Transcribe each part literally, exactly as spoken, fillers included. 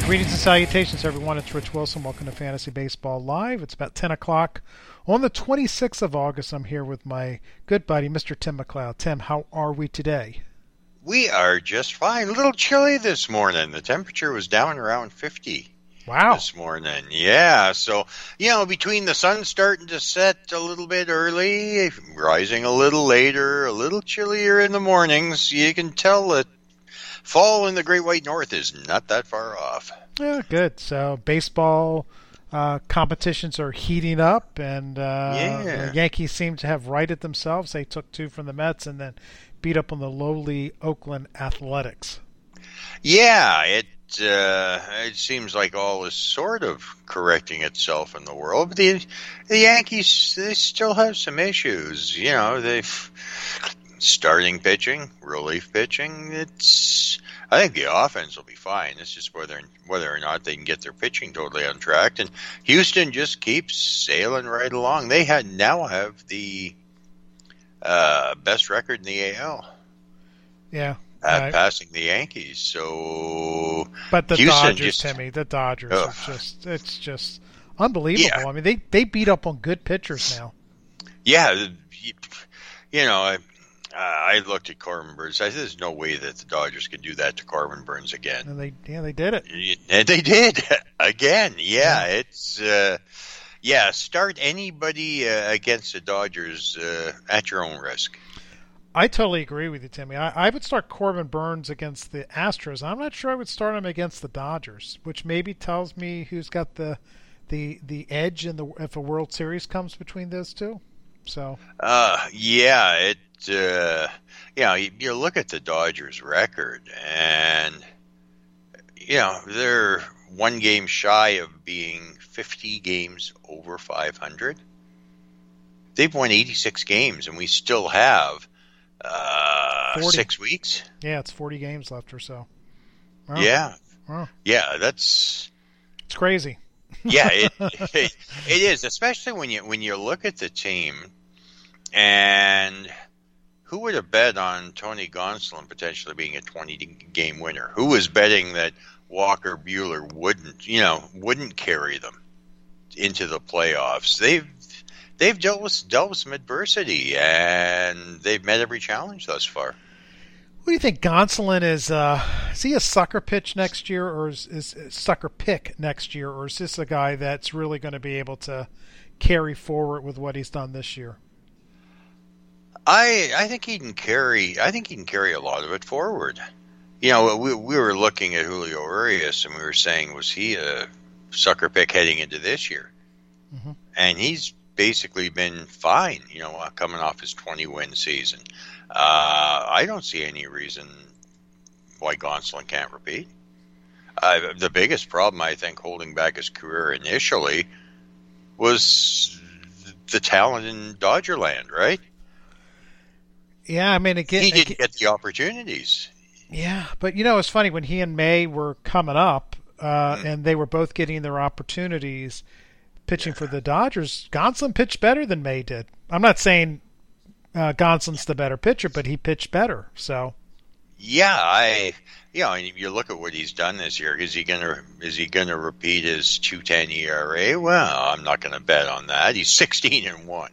Greetings and salutations, everyone. It's Rich Wilson. Welcome to Fantasy Baseball Live. It's about ten o'clock on the twenty-sixth of August. I'm here with my good buddy, Mister Tim McLeod. Tim, how are we today? We are just fine. A little chilly this morning. The temperature was down around fifty. Wow. This morning. Yeah. So, you know, between the sun starting to set a little bit early, rising a little later, a little chillier in the mornings, you can tell that fall in the Great White North is not that far off. Yeah, good. So baseball uh, competitions are heating up, and uh, yeah. the Yankees seem to have righted themselves. They took two from the Mets and then beat up on the lowly Oakland Athletics. Yeah, it uh, it seems like all is sort of correcting itself in the world, but the the Yankees, they still have some issues. You know, they've starting pitching, relief pitching. It's I think the offense will be fine. It's just whether whether or not they can get their pitching totally on track. And Houston just keeps sailing right along. They had now have the uh, best record in the A L. Yeah. Uh, right. Passing the Yankees. So, but the Houston Dodgers, just, Timmy, the Dodgers ugh. are just it's just unbelievable. Yeah. I mean, they they beat up on good pitchers now. Yeah, you know, I, I looked at Corbin Burns. I said, "There's no way that the Dodgers can do that to Corbin Burns again." And they yeah they did it. And they did again. Yeah, yeah. it's uh, yeah. Start anybody uh, against the Dodgers uh, at your own risk. I totally agree with you, Timmy. I, I would start Corbin Burns against the Astros. I'm not sure I would start him against the Dodgers, which maybe tells me who's got the the the edge in the if a World Series comes between those two. So, uh, yeah, it uh, you know you, you look at the Dodgers' record, and you know they're one game shy of being fifty games over five hundred. They've won eighty-six games, and we still have. Uh, six weeks. Yeah, it's forty games left or so. Wow. Yeah, wow. yeah, that's it's crazy. yeah, it, it it is, especially when you when you look at the team, and who would have bet on Tony Gonsolin potentially being a twenty game winner? Who was betting that Walker Buehler wouldn't, you know, wouldn't carry them into the playoffs? They've They've dealt with, dealt with some adversity, and they've met every challenge thus far. What do you think? Gonsolin is, uh, is he a sucker pitch next year, or is, is, is sucker pick next year, or is this a guy that's really going to be able to carry forward with what he's done this year? I I think he can carry. I think he can carry a lot of it forward. You know, we we were looking at Julio Urias, and we were saying, was he a sucker pick heading into this year? Mm-hmm. And he's basically been fine, you know, uh, coming off his twenty-win season. Uh, I don't see any reason why Gonsolin can't repeat. Uh, the biggest problem, I think, holding back his career initially was the talent in Dodgerland, right? Yeah, I mean, again, he didn't again, get the opportunities. Yeah, but, you know, it's funny, when he and May were coming up, uh, mm-hmm. and they were both getting their opportunities, pitching yeah. for the Dodgers, Gonsolin pitched better than May did. I'm not saying uh, Gonsolin's the better pitcher, but he pitched better. So, yeah, I, you know, you look at what he's done this year. Is he gonna is he gonna repeat his two ten E R A? Well, I'm not gonna bet on that. He's sixteen and one.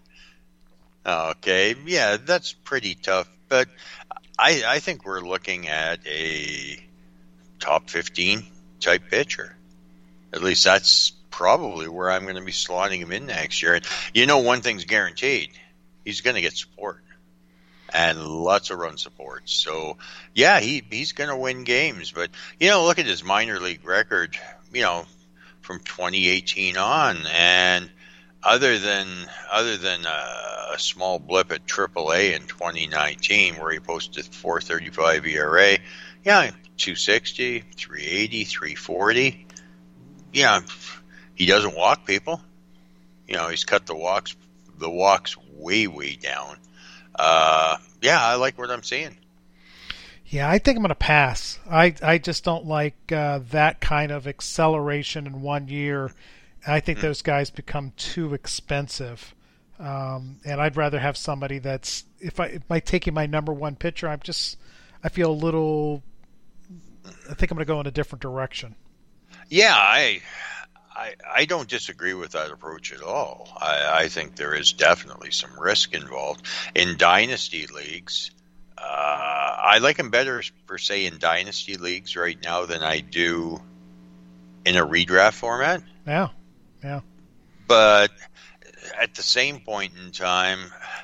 Okay, yeah, that's pretty tough. But I I think we're looking at a top fifteen type pitcher. At least that's probably where I'm going to be slotting him in next year. And you know, one thing's guaranteed: he's going to get support and lots of run support. So yeah, he he's going to win games. But you know, look at his minor league record. You know, from twenty eighteen on, and other than other than a, a small blip at triple A in twenty nineteen, where he posted four thirty-five E R A, yeah, two sixty, three eighty, three forty. Yeah. He doesn't walk people. You know, he's cut the walks the walks way, way down. Uh, yeah, I like what I'm seeing. Yeah, I think I'm going to pass. I, I just don't like uh, that kind of acceleration in one year. I think mm. those guys become too expensive. Um, and I'd rather have somebody that's, if I if I taking my number one pitcher, I'm just, I feel a little, I think I'm going to go in a different direction. Yeah, I, I, I don't disagree with that approach at all. I, I think there is definitely some risk involved in dynasty leagues. Uh, I like him better, per se, in dynasty leagues right now than I do in a redraft format. Yeah, yeah. But at the same point in time,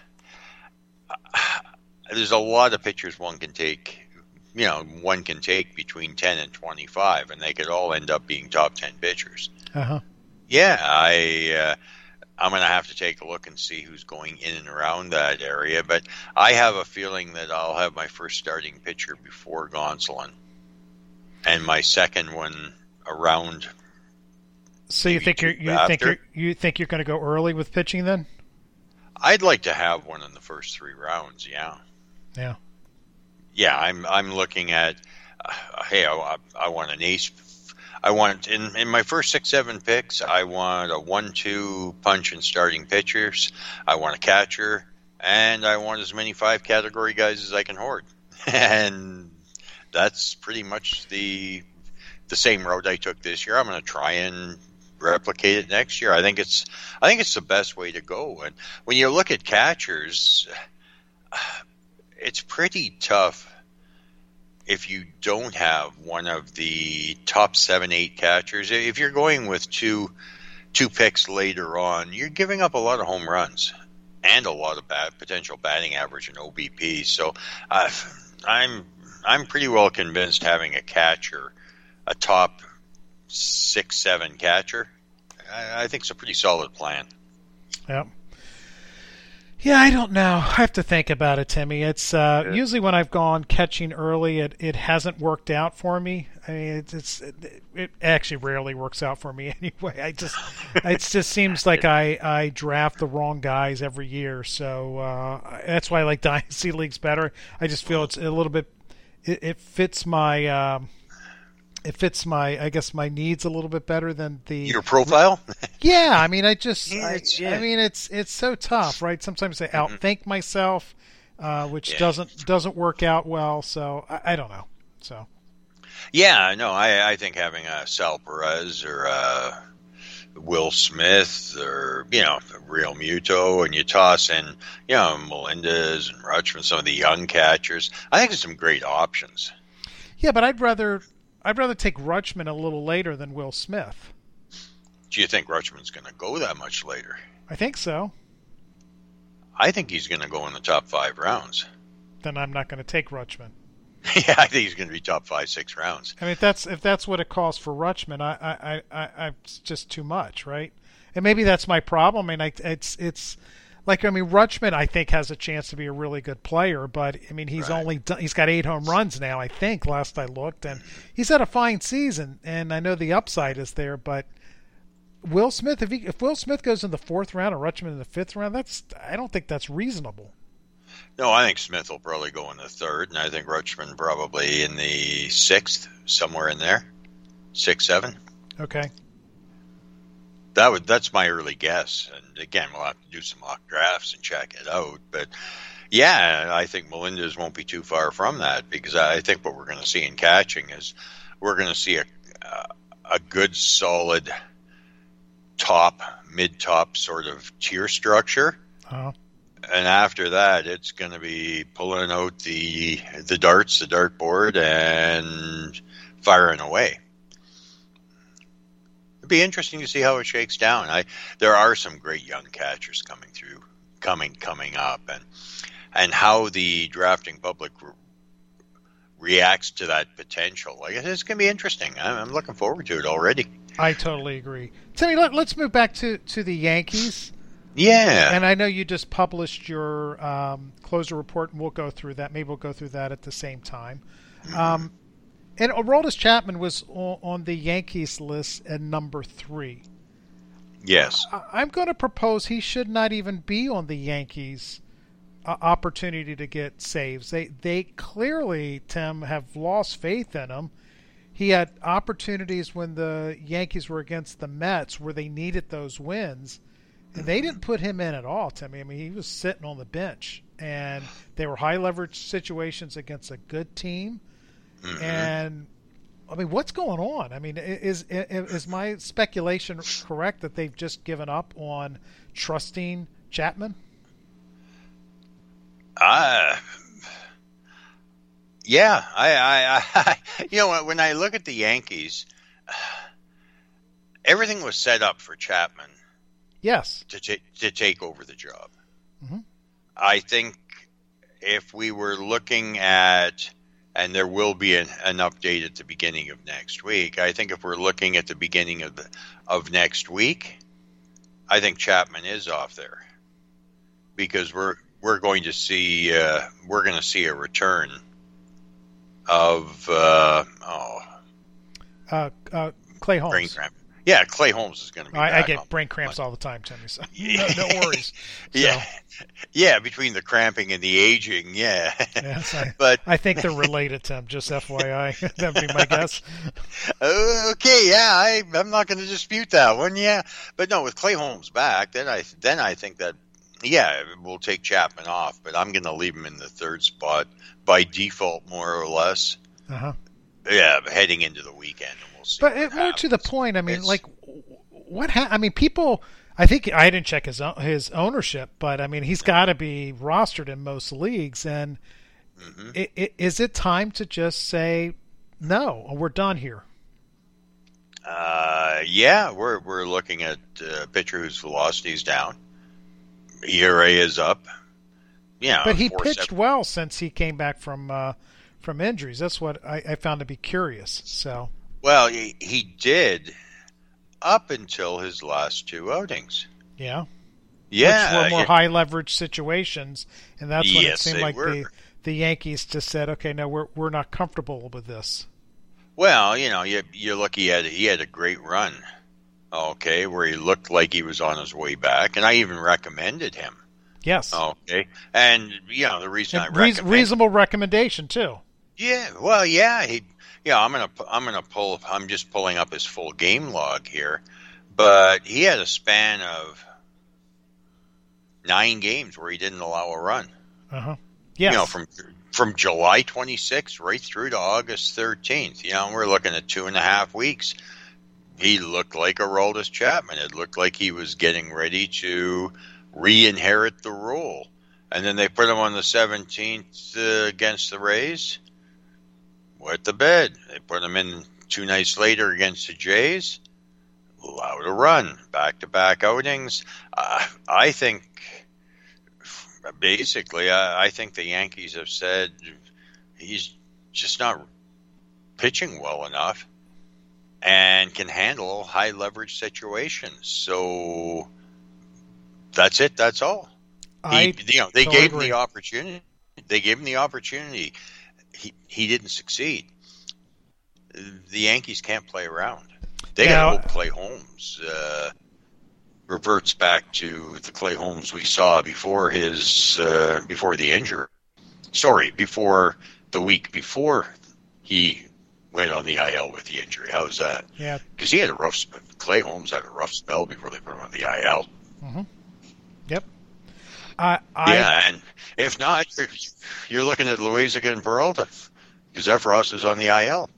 there's a lot of pitchers one can take. You know, one can take between ten and twenty-five, and they could all end up being top ten pitchers. Uh-huh. Yeah, I, uh, I'm going to have to take a look and see who's going in and around that area. But I have a feeling that I'll have my first starting pitcher before Gonsolin, and my second one around. So you think you're you after. think you're you think you're going to go early with pitching then? I'd like to have one in the first three rounds. Yeah. Yeah. Yeah, I'm I'm looking at. Uh, hey, I, I want an ace. I want in in my first six seven picks. I want a one two punch in starting pitchers. I want a catcher, and I want as many five category guys as I can hoard. And that's pretty much the the same road I took this year. I'm going to try and replicate it next year. I think it's I think it's the best way to go. And when you look at catchers, it's pretty tough if you don't have one of the top seven, eight catchers. If you're going with two two picks later on, you're giving up a lot of home runs and a lot of bad, potential batting average and O B P. So uh, I'm I'm pretty well convinced having a catcher, a top six, seven catcher, I, I think it's a pretty solid plan. Yep. Yeah, I don't know. I have to think about it, Timmy. It's uh, yeah. usually when I've gone catching early, it, it hasn't worked out for me. I mean, it's, it's it, it actually rarely works out for me anyway. I just it just seems like I, I draft the wrong guys every year. So uh, that's why I like dynasty leagues better. I just feel it's a little bit it, it fits my um, it fits my I guess my needs a little bit better than the your profile. Yeah, I mean, I just, yeah, I, yeah. I mean, it's it's so tough, right? Sometimes I outthink mm-hmm. myself, uh, which yeah. doesn't doesn't work out well. So I, I don't know. So yeah, no, I I think having a Sal Perez or a Will Smith or you know Real Muto, and you toss in you know Melendez and Rutschman, some of the young catchers, I think there's some great options. Yeah, but I'd rather I'd rather take Rutschman a little later than Will Smith. Do you think Rutschman's going to go that much later? I think so. I think he's going to go in the top five rounds. Then I'm not going to take Rutschman. Yeah, I think he's going to be top five, six rounds. I mean, if that's if that's what it costs for Rutschman, I, I, I, I, it's just too much, right? And maybe that's my problem. I mean, I, it's it's like I mean, Rutschman I think has a chance to be a really good player, but I mean, he's right. only done, he's got eight home runs now. I think last I looked, and he's had a fine season, and I know the upside is there, but. Will Smith, if he, if Will Smith goes in the fourth round or Rutschman in the fifth round, that's I don't think that's reasonable. No, I think Smith will probably go in the third, and I think Rutschman probably in the sixth, somewhere in there, six, seven. Okay. That would that's my early guess, and again, we'll have to do some mock drafts and check it out. But yeah, I think Melendez won't be too far from that because I think what we're going to see in catching is we're going to see a uh, a good, solid. Top, mid-top sort of tier structure, uh-huh. and after that, it's going to be pulling out the the darts, the dartboard, and firing away. It'd be interesting to see how it shakes down. I there are some great young catchers coming through, coming coming up, and and how the drafting public re- reacts to that potential. Like it's going to be interesting. I'm, I'm looking forward to it already. I totally agree. Timmy, let, let's move back to, to the Yankees. Yeah. And I know you just published your um, closer report, and we'll go through that. Maybe we'll go through that at the same time. Um, and Aroldis Chapman was on, on the Yankees list at number three. Yes. I, I'm going to propose he should not even be on the Yankees' uh, opportunity to get saves. They, they clearly, Tim, have lost faith in him. He had opportunities when the Yankees were against the Mets where they needed those wins, and they didn't put him in at all, Timmy. I mean, he was sitting on the bench, and they were high-leverage situations against a good team. Mm-hmm. And I mean, what's going on? I mean, is is my speculation correct that they've just given up on trusting Chapman? Uh, yeah, I, I, I, you know, when I look at the Yankees, everything was set up for Chapman. Yes. To t- to take over the job. Mm-hmm. I think if we were looking at, and there will be an, an update at the beginning of next week. I think if we're looking at the beginning of the, of next week, I think Chapman is off there because we're we're going to see uh, we're going to see a return of uh, oh uh, uh, Clay Holmes. Brain cramp. Yeah, Clay Holmes is going to be. I, back I get on. brain cramps all the time, Timmy. So no, no worries. So. Yeah, yeah. Between the cramping and the aging, yeah. Yes, I, but I think they're related, Tim. Just F Y I, that'd be my guess. Okay, yeah, I, I'm not going to dispute that one. Yeah, but no, with Clay Holmes back, then I then I think that yeah, we'll take Chapman off, but I'm going to leave him in the third spot by default, more or less. Uh huh. Yeah, heading into the weekend, and we'll see. But it, more to the point, I mean, it's, like, what? Ha- I mean, people. I think I didn't check his his ownership, but I mean, he's got to be rostered in most leagues. And mm-hmm. it, it, is it time to just say no? We're done here. Uh, yeah, we're we're looking at a pitcher whose velocity is down, E R A is up. Yeah, but he pitched seven. well since he came back from. Uh, From injuries, that's what I, I found to be curious. So, well, he, he did up until his last two outings. Yeah, yeah, which were more it, high leverage situations, and that's when yes, it seemed like were. the the Yankees just said, "Okay, no, we're we're not comfortable with this." Well, you know, you you look, he had he had a great run, okay, where he looked like he was on his way back, and I even recommended him. Yes. Okay, and you know the reason and I re- recommend reasonable recommendation too. Yeah, well, yeah, he, yeah. I'm gonna, I'm gonna pull. I'm just pulling up his full game log here, but he had a span of nine games where he didn't allow a run. Uh huh. Yes. You know, from from July twenty-sixth right through to August thirteenth. You know, we're looking at two and a half weeks. He looked like Aroldis Chapman. It looked like he was getting ready to re-inherit the role, and then they put him on the seventeenth uh, against the Rays. Wet the bed. They put him in two nights later against the Jays. Allowed a run. Back-to-back outings. Uh, I think, basically, I, I think the Yankees have said he's just not pitching well enough and can handle high-leverage situations. So that's it. That's all. I he, you know, they totally gave agree. him the opportunity. They gave him the opportunity. He he didn't succeed. The Yankees can't play around. They got to hope Clay Holmes uh, reverts back to the Clay Holmes we saw before his uh, before the injury. Sorry, before the week before he went on the I L with the injury. How's that? Yeah, because he had a rough. Clay Holmes had a rough spell before they put him on the I L. Mm-hmm. Yep. I, I, yeah, and if not, you're, you're looking at Loaisiga and Peralta because Efros is on the I L.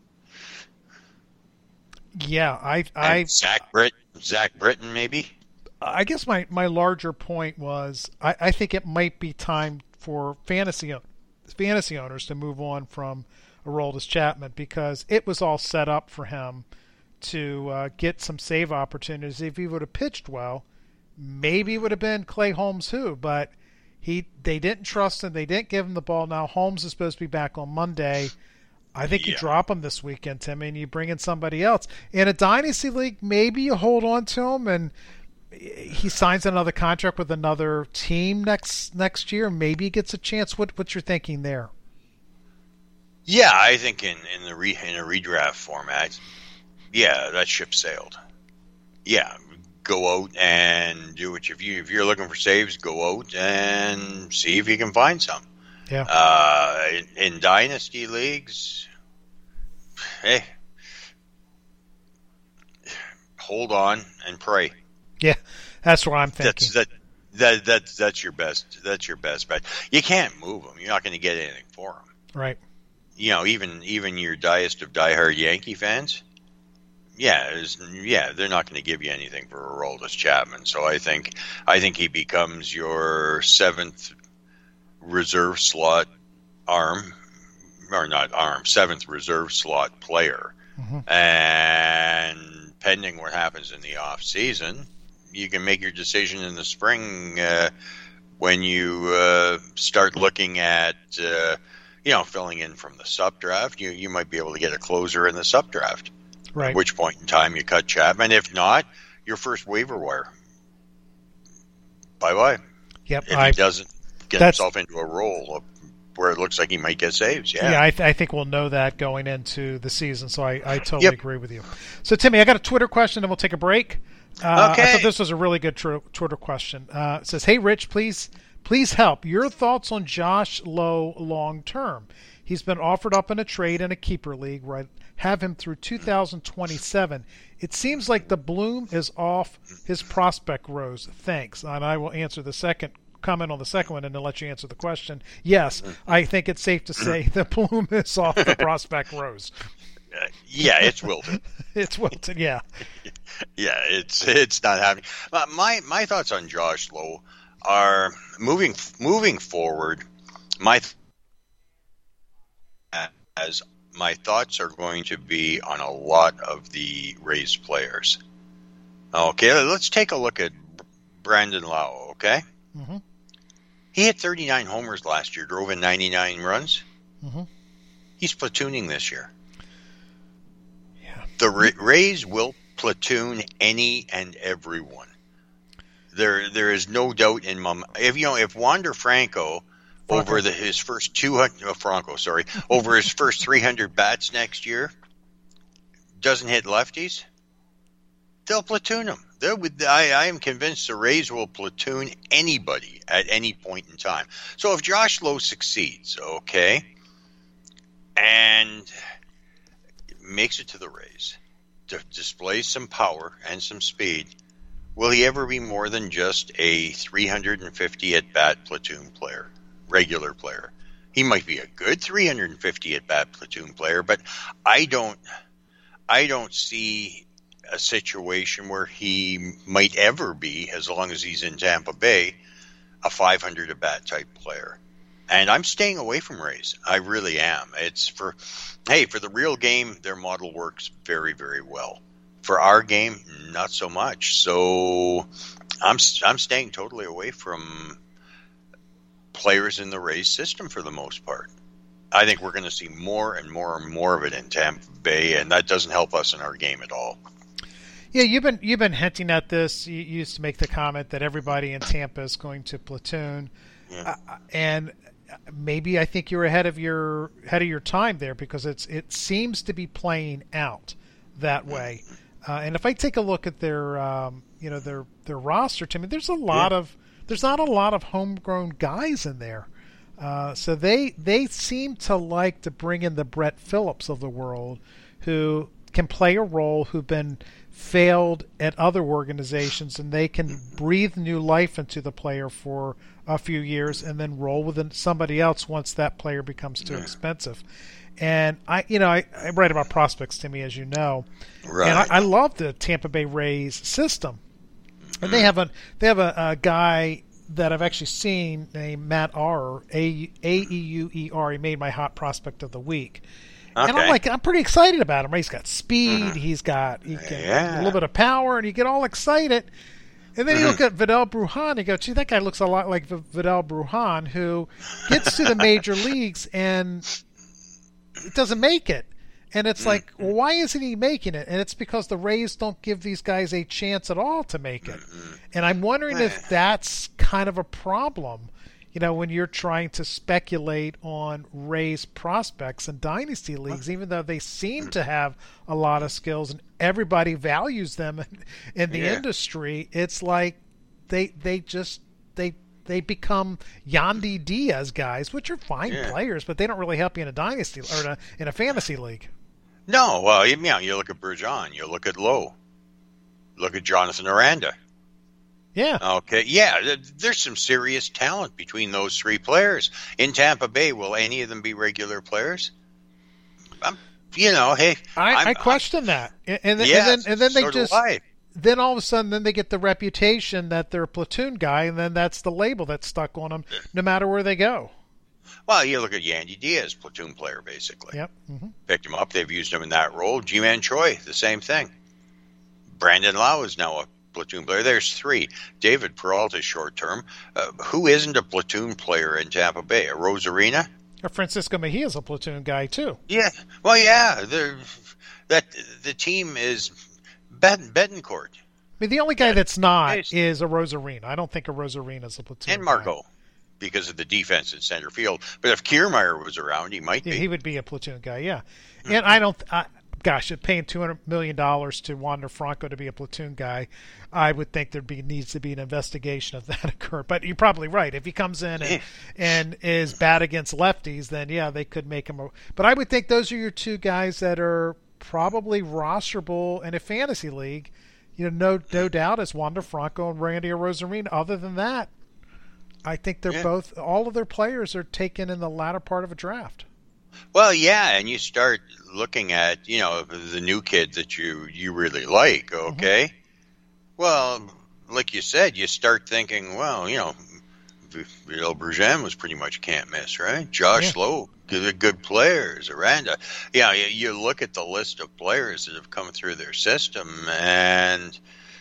Yeah, I, I, and Zach Britt, Zach Britton, maybe. I guess my, my larger point was I, I think it might be time for fantasy fantasy owners to move on from Aroldis Chapman because it was all set up for him to uh, get some save opportunities. If he would have pitched well, maybe it would have been Clay Holmes who, but he they didn't trust him. They didn't give him the ball. Now Holmes is supposed to be back on Monday. I think yeah. you drop him this weekend, Timmy, and you bring in somebody else. In a dynasty league, maybe you hold on to him and he signs another contract with another team next next year. Maybe he gets a chance. What what's your thinking there? Yeah, I think in in the re, in a redraft format, yeah, that ship sailed. Yeah. Go out and do what you, if you if you're looking for saves, go out and see if you can find some. Yeah. Uh, in, in dynasty leagues, hey, hold on and pray. Yeah, that's what I'm thinking. That's that that that that's your best. That's your best bet. You can't move them. You're not going to get anything for them. Right. you know, even even your diest of diehard Yankee fans, yeah, is, yeah, they're not going to give you anything for Aroldis Chapman. So I think I think he becomes your seventh reserve slot arm, or not arm, seventh reserve slot player. Mm-hmm. And pending what happens in the off season, you can make your decision in the spring uh, when you uh, start looking at, uh, you know, filling in from the sub draft. You you might be able to get a closer in the sub draft. Right. At which point in time you cut Chapman. If not, your first waiver wire. Bye bye. Yep. If I, he doesn't get himself into a role where it looks like he might get saves. Yeah. Yeah, I, th- I think we'll know that going into the season. So I, I totally yep. agree with you. So Timmy, I got a Twitter question, and we'll take a break. Uh, okay. I thought this was a really good tr- Twitter question. Uh, it says, "Hey, Rich, please, please help. Your thoughts on Josh Lowe long term? He's been offered up in a trade in a keeper league where I have him through two thousand twenty-seven. It seems like the bloom is off his prospect rose. Thanks." And I will answer the second comment on the second one and then let you answer the question. Yes, I think it's safe to say the bloom is off the prospect rose. Uh, yeah, it's wilted. It's wilted, yeah. Yeah, it's it's not happening. Uh, my my thoughts on Josh Lowe are moving moving forward. My as my thoughts are going to be on a lot of the Rays players. Okay, let's take a look at Brandon Lowe. Okay, mm-hmm. He hit thirty-nine homers last year, drove in ninety-nine runs. Mm-hmm. He's platooning this year. Yeah. The Ra- Rays will platoon any and everyone. There, there is no doubt in my mind. If you know, if Wander Franco, Franco. over the, his first two hundred, oh, Franco, sorry, over his first three hundred bats next year, doesn't hit lefties, they'll platoon him. They'll, I, I am convinced the Rays will platoon anybody at any point in time. So if Josh Lowe succeeds, okay, and makes it to the Rays, to display some power and some speed, will he ever be more than just a three hundred fifty at-bat platoon player, regular player? He might be a good three hundred fifty at-bat platoon player, but I don't, I don't see a situation where he might ever be, as long as he's in Tampa Bay, a five hundred at-bat type player. And I'm staying away from Rays. I really am. It's for, hey, for the real game, their model works very, very well. For our game, not so much. So I'm I'm staying totally away from players in the Rays system for the most part. I think we're going to see more and more and more of it in Tampa Bay, and that doesn't help us in our game at all. Yeah, you've been you've been hinting at this. You used to make the comment that everybody in Tampa is going to platoon, yeah. uh, and maybe I think you're ahead of your ahead of your time there, because it's it seems to be playing out that way. Uh, and if I take a look at their um, you know their their roster, to me, there's a lot yeah. of there's not a lot of homegrown guys in there. Uh, so they they seem to like to bring in the Brett Phillips of the world, who can play a role, who've been failed at other organizations, and they can breathe new life into the player for a few years and then roll with somebody else once that player becomes too expensive. And I, you know, I, I write about prospects, Timmy, as you know, right. and I, I love the Tampa Bay Rays system. And they have a they have a, a guy that I've actually seen named Matt Auer, A A E U E R. He made my hot prospect of the week. Okay. And I'm like, I'm pretty excited about him. He's got speed. Mm-hmm. He's got he can, yeah. a little bit of power, and you get all excited. And then mm-hmm. you look at Vidal Brujan, and you go, gee, that guy looks a lot like Vidal Brujan, who gets to the major leagues and it doesn't make it. And it's mm-hmm. like, well, why isn't he making it? And it's because the Rays don't give these guys a chance at all to make it. Mm-hmm. And I'm wondering if that's kind of a problem. You know, when you're trying to speculate on Rays prospects in dynasty leagues, even though they seem to have a lot of skills and everybody values them in, in the yeah. industry, it's like they they just they they become Yandy Diaz guys, which are fine yeah. players, but they don't really help you in a dynasty or in a, in a fantasy league. No, well, you know, you look at Brujan, you look at Lowe, look at Jonathan Aranda. Yeah. Okay. Yeah. There's some serious talent between those three players in Tampa Bay. Will any of them be regular players? I'm, you know, hey, I, I'm, I question I'm, that, and, and, yes, and then and then they so just then all of a sudden then they get the reputation that they're a platoon guy, and then that's the label that's stuck on them, no matter where they go. Well, you look at Yandy Diaz, platoon player, basically. Yep. Mm-hmm. Picked him up. They've used him in that role. Ji-Man Choi, the same thing. Brandon Lau is now a platoon player. There's three. David Peralta, short term. Uh, who isn't a platoon player in Tampa Bay? A Rosarina? Francisco Mejia is a platoon guy too. Yeah. Well, yeah. That the team is Bed- Betancourt. I mean, the only guy that's not is a Rosarina. I don't think a Rosarina is a platoon. And Margot, guy. Because of the defense in center field. But if Kiermaier was around, he might yeah, be. He would be a platoon guy. Yeah. Mm-hmm. And I don't. I, Gosh, if paying two hundred million dollars to Wander Franco to be a platoon guy, I would think there be needs to be an investigation of that occur. But you're probably right. If he comes in and, and is bad against lefties, then yeah, they could make him. A, but I would think those are your two guys that are probably rosterable in a fantasy league. You know, no no doubt is Wander Franco and Randy Arozarena. Other than that, I think they're yeah. both. All of their players are taken in the latter part of a draft. Well, yeah, and you start looking at, you know, the new kid that you, you really like, okay? Mm-hmm. Well, like you said, you start thinking, well, you know, Vidal Brujan was pretty much can't miss, right? Josh yeah. Lowe, good, good players. Aranda. Yeah, you, you look at the list of players that have come through their system, and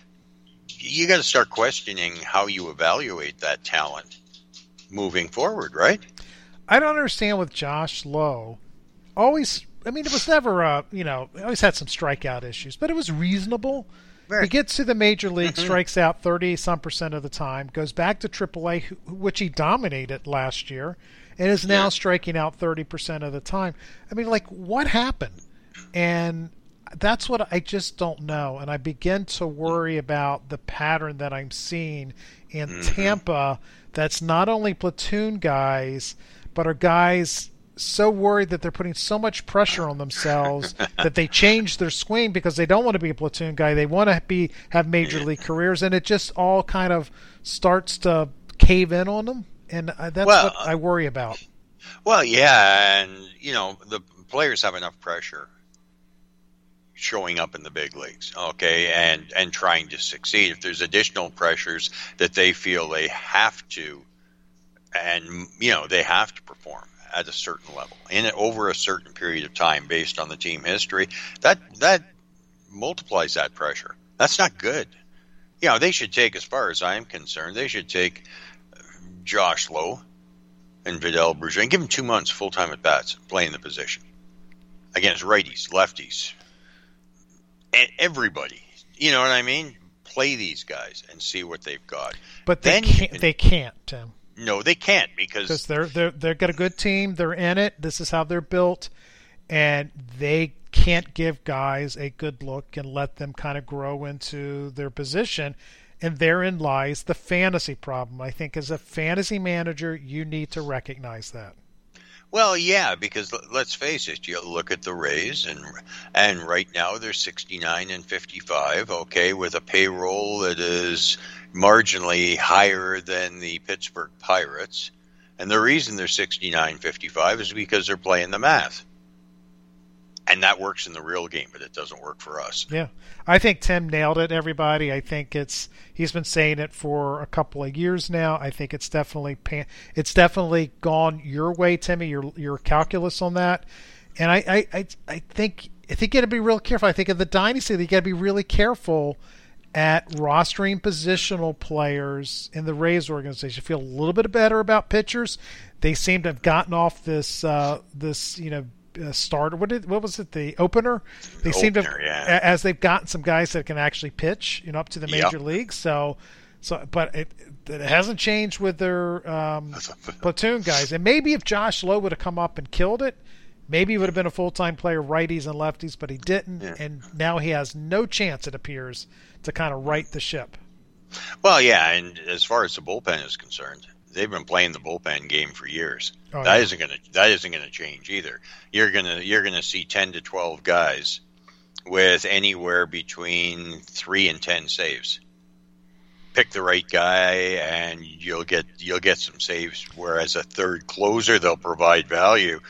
you got to start questioning how you evaluate that talent moving forward, right? I don't understand with Josh Lowe. Always, I mean, it was never, uh, you know, always had some strikeout issues, but it was reasonable. Right. He gets to the major league, mm-hmm. strikes out thirty some percent of the time, goes back to triple A, which he dominated last year, and is now yeah. striking out thirty percent of the time. I mean, like, what happened? And that's what I just don't know. And I begin to worry about the pattern that I'm seeing in mm-hmm. Tampa that's not only platoon guys, but are guys so worried that they're putting so much pressure on themselves that they change their swing because they don't want to be a platoon guy. They want to be have major league careers, and it just all kind of starts to cave in on them, and that's well, what I worry about. Well, yeah, and, you know, the players have enough pressure showing up in the big leagues, okay, and, and trying to succeed. If there's additional pressures that they feel they have to, and, you know, they have to perform at a certain level in over a certain period of time based on the team history, that that multiplies that pressure. That's not good. You know, they should take, as far as I'm concerned, they should take Josh Lowe and Vidal Brujan, give them two months full-time at bats, playing the position against righties, lefties, and everybody. You know what I mean? Play these guys and see what they've got. But they then can't. Can, they can't, Tim. No, they can't because they're they're they've got a good team. They're in it. This is how they're built, and they can't give guys a good look and let them kind of grow into their position. And therein lies the fantasy problem. I think as a fantasy manager, you need to recognize that. Well, yeah, because let's face it, you look at the Rays, and and right now they're sixty-nine and fifty-five, okay, with a payroll that is marginally higher than the Pittsburgh Pirates. And the reason they're sixty-nine fifty-five is because they're playing the math. And that works in the real game, but it doesn't work for us. Yeah. I think Tim nailed it, everybody. I think it's he's been saying it for a couple of years now. I think it's definitely it's definitely gone your way, Timmy, your your calculus on that. And I I, I, I think I think you got to be real careful. I think of the dynasty, you got to be really careful at rostering positional players in the Rays organization. Feel a little bit better about pitchers. They seem to have gotten off this uh, this, you know, Uh, starter. What did what was it? The opener. They the seem opener, to, yeah. as they've gotten some guys that can actually pitch, you know, up to the major yep. leagues. So, so, but it, it hasn't changed with their um, platoon guys. And maybe if Josh Lowe would have come up and killed it, maybe he would have been a full time player, righties and lefties. But he didn't, yeah. and now he has no chance, it appears, to kind of right the ship. Well, yeah, and as far as the bullpen is concerned, they've been playing the bullpen game for years. Oh, that yeah. isn't going to that isn't going to change either. You're gonna you're gonna see ten to twelve guys with anywhere between three and ten saves. Pick the right guy, and you'll get you'll get some saves. Whereas a third closer, they'll provide value,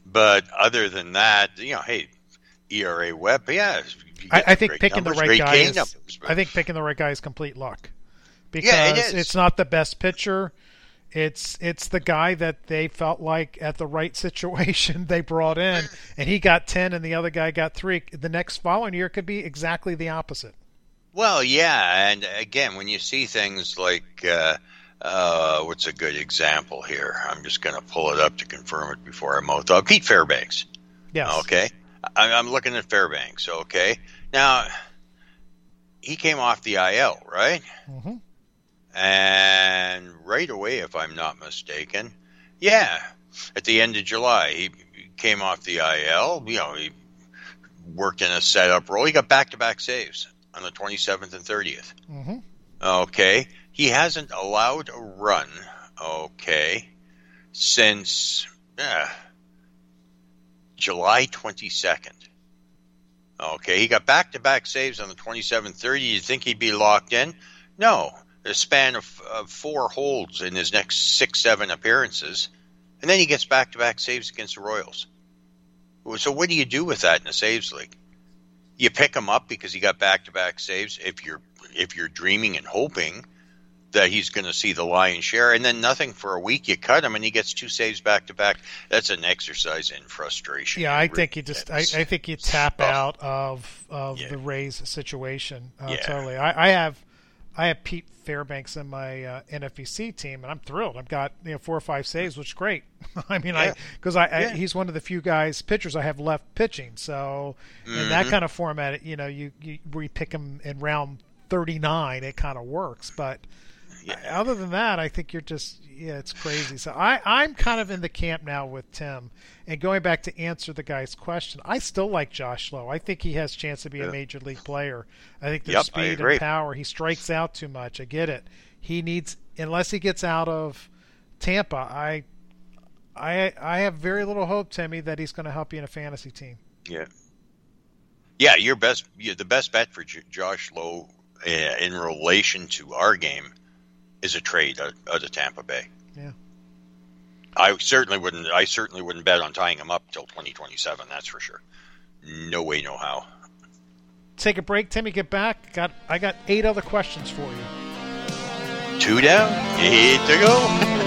But other than that, you know, hey, E R A Webb, yeah. I, I think picking numbers, the right guy is, numbers, I think picking the right guy is complete luck. Because yeah, it is. It's not the best pitcher. It's it's the guy that they felt like at the right situation they brought in, and he got ten and the other guy got three. The next following year could be exactly the opposite. Well, yeah, and again, when you see things like, uh, uh, what's a good example here? I'm just going to pull it up to confirm it before I mouth off. Pete Fairbanks. Yes. Okay. I, I'm looking at Fairbanks. Okay. Now, he came off the I L, right? Mm-hmm. And right away, if I'm not mistaken, yeah, at the end of July, he came off the I L. You know, he worked in a setup role. He got back-to-back saves on the twenty-seventh and thirtieth. Mm-hmm. Okay. He hasn't allowed a run, okay, since uh, July twenty-second. Okay. He got back-to-back saves on the twenty-seventh, thirty. You think he'd be locked in? No. A span of, of four holds in his next six, seven appearances, and then he gets back-to-back saves against the Royals. So what do you do with that in a saves league? You pick him up because he got back-to-back saves if you're if you're dreaming and hoping that he's going to see the lion's share, and then nothing for a week. You cut him, and he gets two saves back-to-back. That's an exercise in frustration. Yeah, I think you just I, I think you tap oh. out of of Yeah. the Rays situation uh, Yeah. totally. I, I have I have Pete Fairbanks in my uh, N F B C team, and I'm thrilled. I've got you know four or five saves, which is great. I mean, Yeah. I because I, I Yeah. he's one of the few guys pitchers I have left pitching. So Mm-hmm. in that kind of format, you know, you, you where you pick him in round thirty-nine, it kind of works. But Yeah. other than that, I think you're just yeah, it's crazy. So I I'm kind of in the camp now with Tim. And going back to answer the guy's question, I still like Josh Lowe. I think he has a chance to be a Yeah. major league player. I think there's Yep, I speed agree. and power. He strikes out too much. I get it. He needs unless he gets out of Tampa. I I I have very little hope, Timmy, that he's going to help you in a fantasy team. Yeah. Yeah, your best, you the best bet for J- Josh Lowe uh, in relation to our game is a trade out, out of Tampa Bay. Yeah. I certainly wouldn't. I certainly wouldn't bet on tying him up till twenty twenty-seven. That's for sure. No way, no how. Take a break, Timmy. Get back. Got I got eight other questions for you. Two down, eight to go.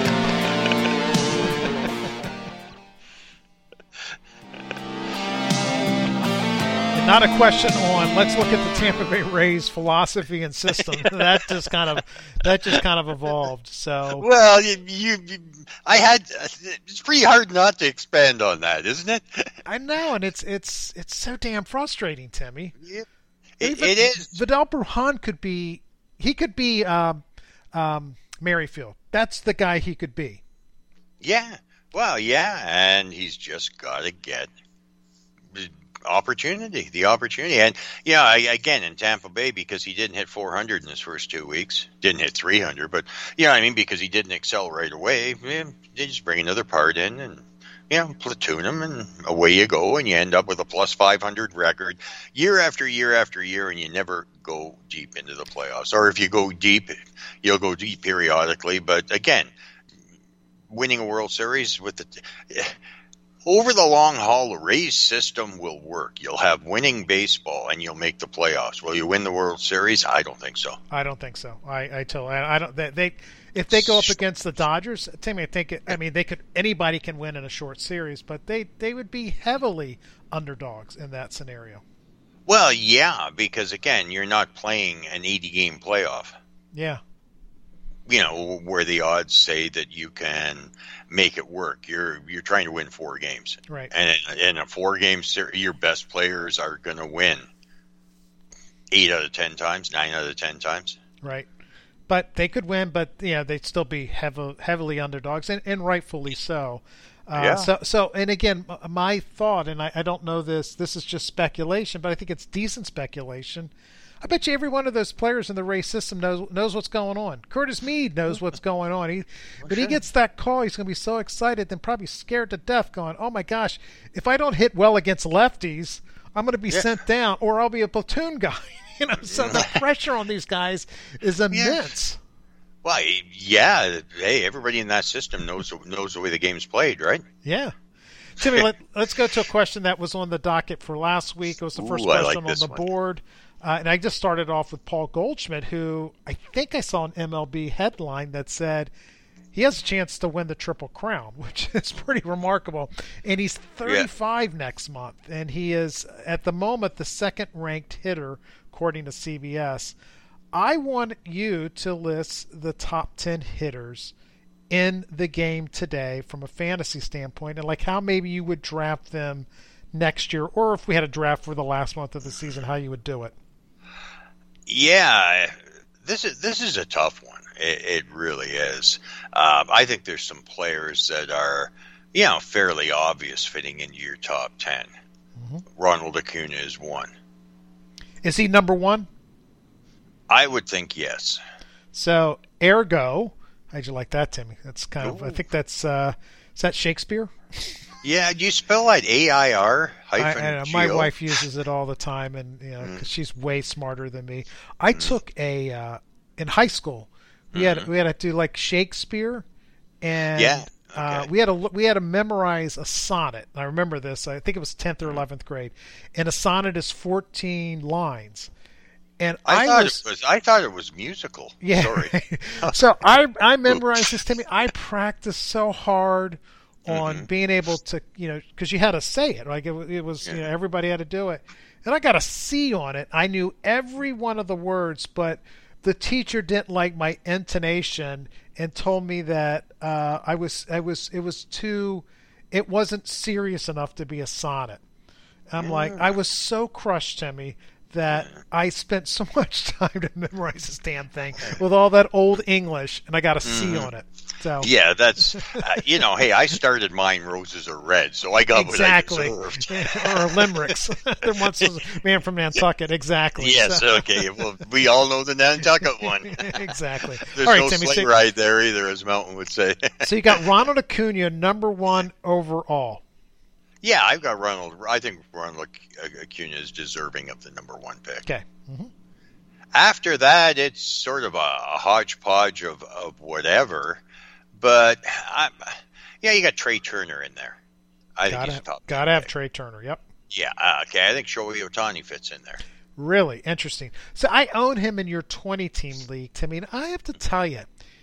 Not a question on. Let's look at the Tampa Bay Rays philosophy and system. that just kind of that just kind of evolved. So Well, you, you, you, I had. It's pretty hard not to expand on that, isn't it? I know, and it's it's it's so damn frustrating, Timmy. Yeah. It, Even it is. Vidal Brujan could be. He could be um, um, Merrifield. That's the guy he could be. Yeah. Well, yeah, and he's just got to get the opportunity, the opportunity. And, you know, I, again, in Tampa Bay, because he didn't hit four hundred in his first two weeks, didn't hit three hundred, but, you know what I mean, because he didn't excel right away, yeah, they just bring another part in and, you know, platoon him, and away you go, and you end up with a plus five hundred record year after year after year, and you never go deep into the playoffs. Or if you go deep, you'll go deep periodically. But, again, winning a World Series with the over the long haul, the Rays system will work. You'll have winning baseball, and you'll make the playoffs. Will you win the World Series? I don't think so. I don't think so. I I tell I, I don't they, they if they go up against the Dodgers, Timmy, I think it, I mean they could anybody can win in a short series, but they they would be heavily underdogs in that scenario. Well, yeah, because again, you're not playing an eighty game playoff. Yeah. You know, where the odds say that you can make it work. You're you're trying to win four games, Right. and in a four game series, your best players are going to win eight out of ten times, nine out of ten times. Right. But they could win, but yeah, they'd still be heavy, heavily underdogs, and, and rightfully so. Uh, Yeah. So, so, and again, m- my thought, and I, I don't know this. This is just speculation, but I think it's decent speculation. I bet you every one of those players in the Rays system knows knows what's going on. Curtis Mead knows what's going on. He, when he sure. gets that call, he's going to be so excited, then probably scared to death, going, "Oh my gosh, if I don't hit well against lefties, I'm going to be Yeah. sent down, or I'll be a platoon guy." You know, so the pressure on these guys is immense. Well, yeah. Hey, everybody in that system knows knows the way the game's played, right? Yeah. Timmy, let, let's go to a question that was on the docket for last week. It was the first Ooh, I question like on the one. board. Uh, and I just started off with Paul Goldschmidt, who I think I saw an M L B headline that said he has a chance to win the Triple Crown, which is pretty remarkable. And he's thirty-five yeah. next month, and he is, at the moment, the second-ranked hitter, according to C B S. I want you to list the top ten hitters in the game today from a fantasy standpoint, and like how maybe you would draft them next year, or if we had a draft for the last month of the season, how you would do it. Yeah, this is this is a tough one. It, it really is. Um, I think there's some players that are, you know, fairly obvious fitting into your top ten. Mm-hmm. Ronald Acuna is one. Is he number one? I would think yes. So, ergo, how'd you like that, Timmy? That's kind Ooh. of, I think that's, uh, is that Shakespeare? Yeah, do you spell that A I R hyphen I, I know, my wife uses it all the time, and you know, mm. 'cause she's way smarter than me. I mm. took a uh, in high school. We mm-hmm. had we had to do like Shakespeare, and yeah, okay. uh, we had to we had to memorize a sonnet. I remember this. I think it was tenth or eleventh grade, and a sonnet is fourteen lines. And I, I thought was, it was I thought it was musical. Yeah. Sorry. So I I memorized this, Timmy. I practiced so hard on mm-hmm. being able to, you know, because you had to say it. Like it, it was, yeah. you know, everybody had to do it. And I got a C on it. I knew every one of the words, but the teacher didn't like my intonation and told me that uh, I was, I was, it was too, it wasn't serious enough to be a sonnet. I'm yeah. like, I was so crushed, Timmy, that I spent so much time to memorize this damn thing with all that old English, and I got a C mm. on it. So yeah, that's uh, you know, hey, I started mine roses are red, so I got exactly. what I deserved. Or limericks. There once was a man from Nantucket, exactly. Yes, so. Okay. Well, we all know the Nantucket one. Exactly. There's all right, no Timmy, sleigh so, ride there either, as Mountain would say. So you got Ronald Acuna, number one overall. Yeah, I've got Ronald. I think Ronald Acuna is deserving of the number one pick. Okay. Mm-hmm. After that, it's sort of a, a hodgepodge of, of whatever. But, I'm, yeah, you got Trey Turner in there. I gotta, think he's top. Got to have Trey Turner, yep. Yeah, uh, okay. I think Shohei Ohtani fits in there. Really interesting. So I own him in your twenty-team league, Timmy, and I have to tell you,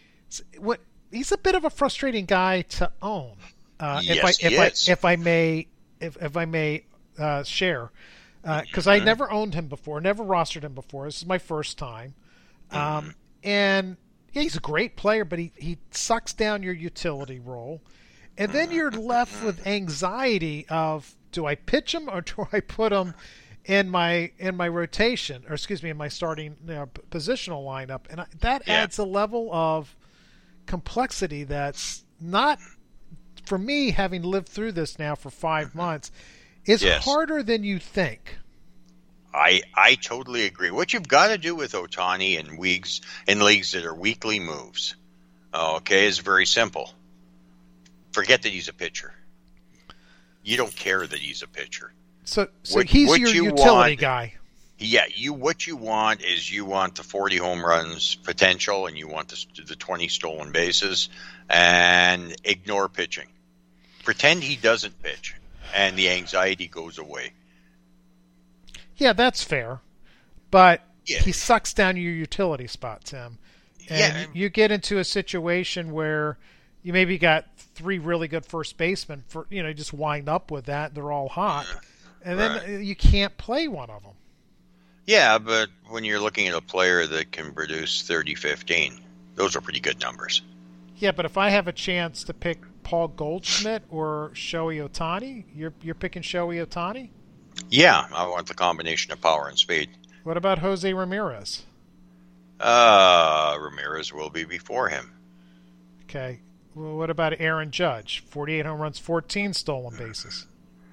what he's a bit of a frustrating guy to own. Uh, yes, if I if he I is. if I may if if I may uh, share, because uh, I never owned him before, never rostered him before. This is my first time, um, mm-hmm. and yeah, he's a great player, but he he sucks down your utility role, and then you're left with anxiety of, do I pitch him or do I put him in my in my rotation, or excuse me, in my starting you know, positional lineup, and I, that yeah. adds a level of complexity that's not. For me, having lived through this now for five months, is yes. harder than you think. I I totally agree. What you've got to do with Ohtani in weeks in leagues that are weekly moves, okay, is very simple. Forget that he's a pitcher. You don't care that he's a pitcher. So, so what, he's what your you utility want, guy. Yeah, you. What you want is you want the forty home runs potential, and you want the, the twenty stolen bases, and ignore pitching. Pretend he doesn't pitch, and the anxiety goes away. Yeah, that's fair. But yeah. he sucks down your utility spot, Tim. And yeah. you get into a situation where you maybe got three really good first basemen, for you know, you just wind up with that. They're all hot. And then right. you can't play one of them. Yeah, but when you're looking at a player that can produce thirty fifteen, those are pretty good numbers. Yeah, but if I have a chance to pick Paul Goldschmidt or Shohei Ohtani, you're you're picking Shohei Ohtani? Yeah, I want the combination of power and speed. What about Jose Ramirez? Uh, Ramirez will be before him. Okay. Well, what about Aaron Judge? forty-eight home runs, fourteen stolen bases.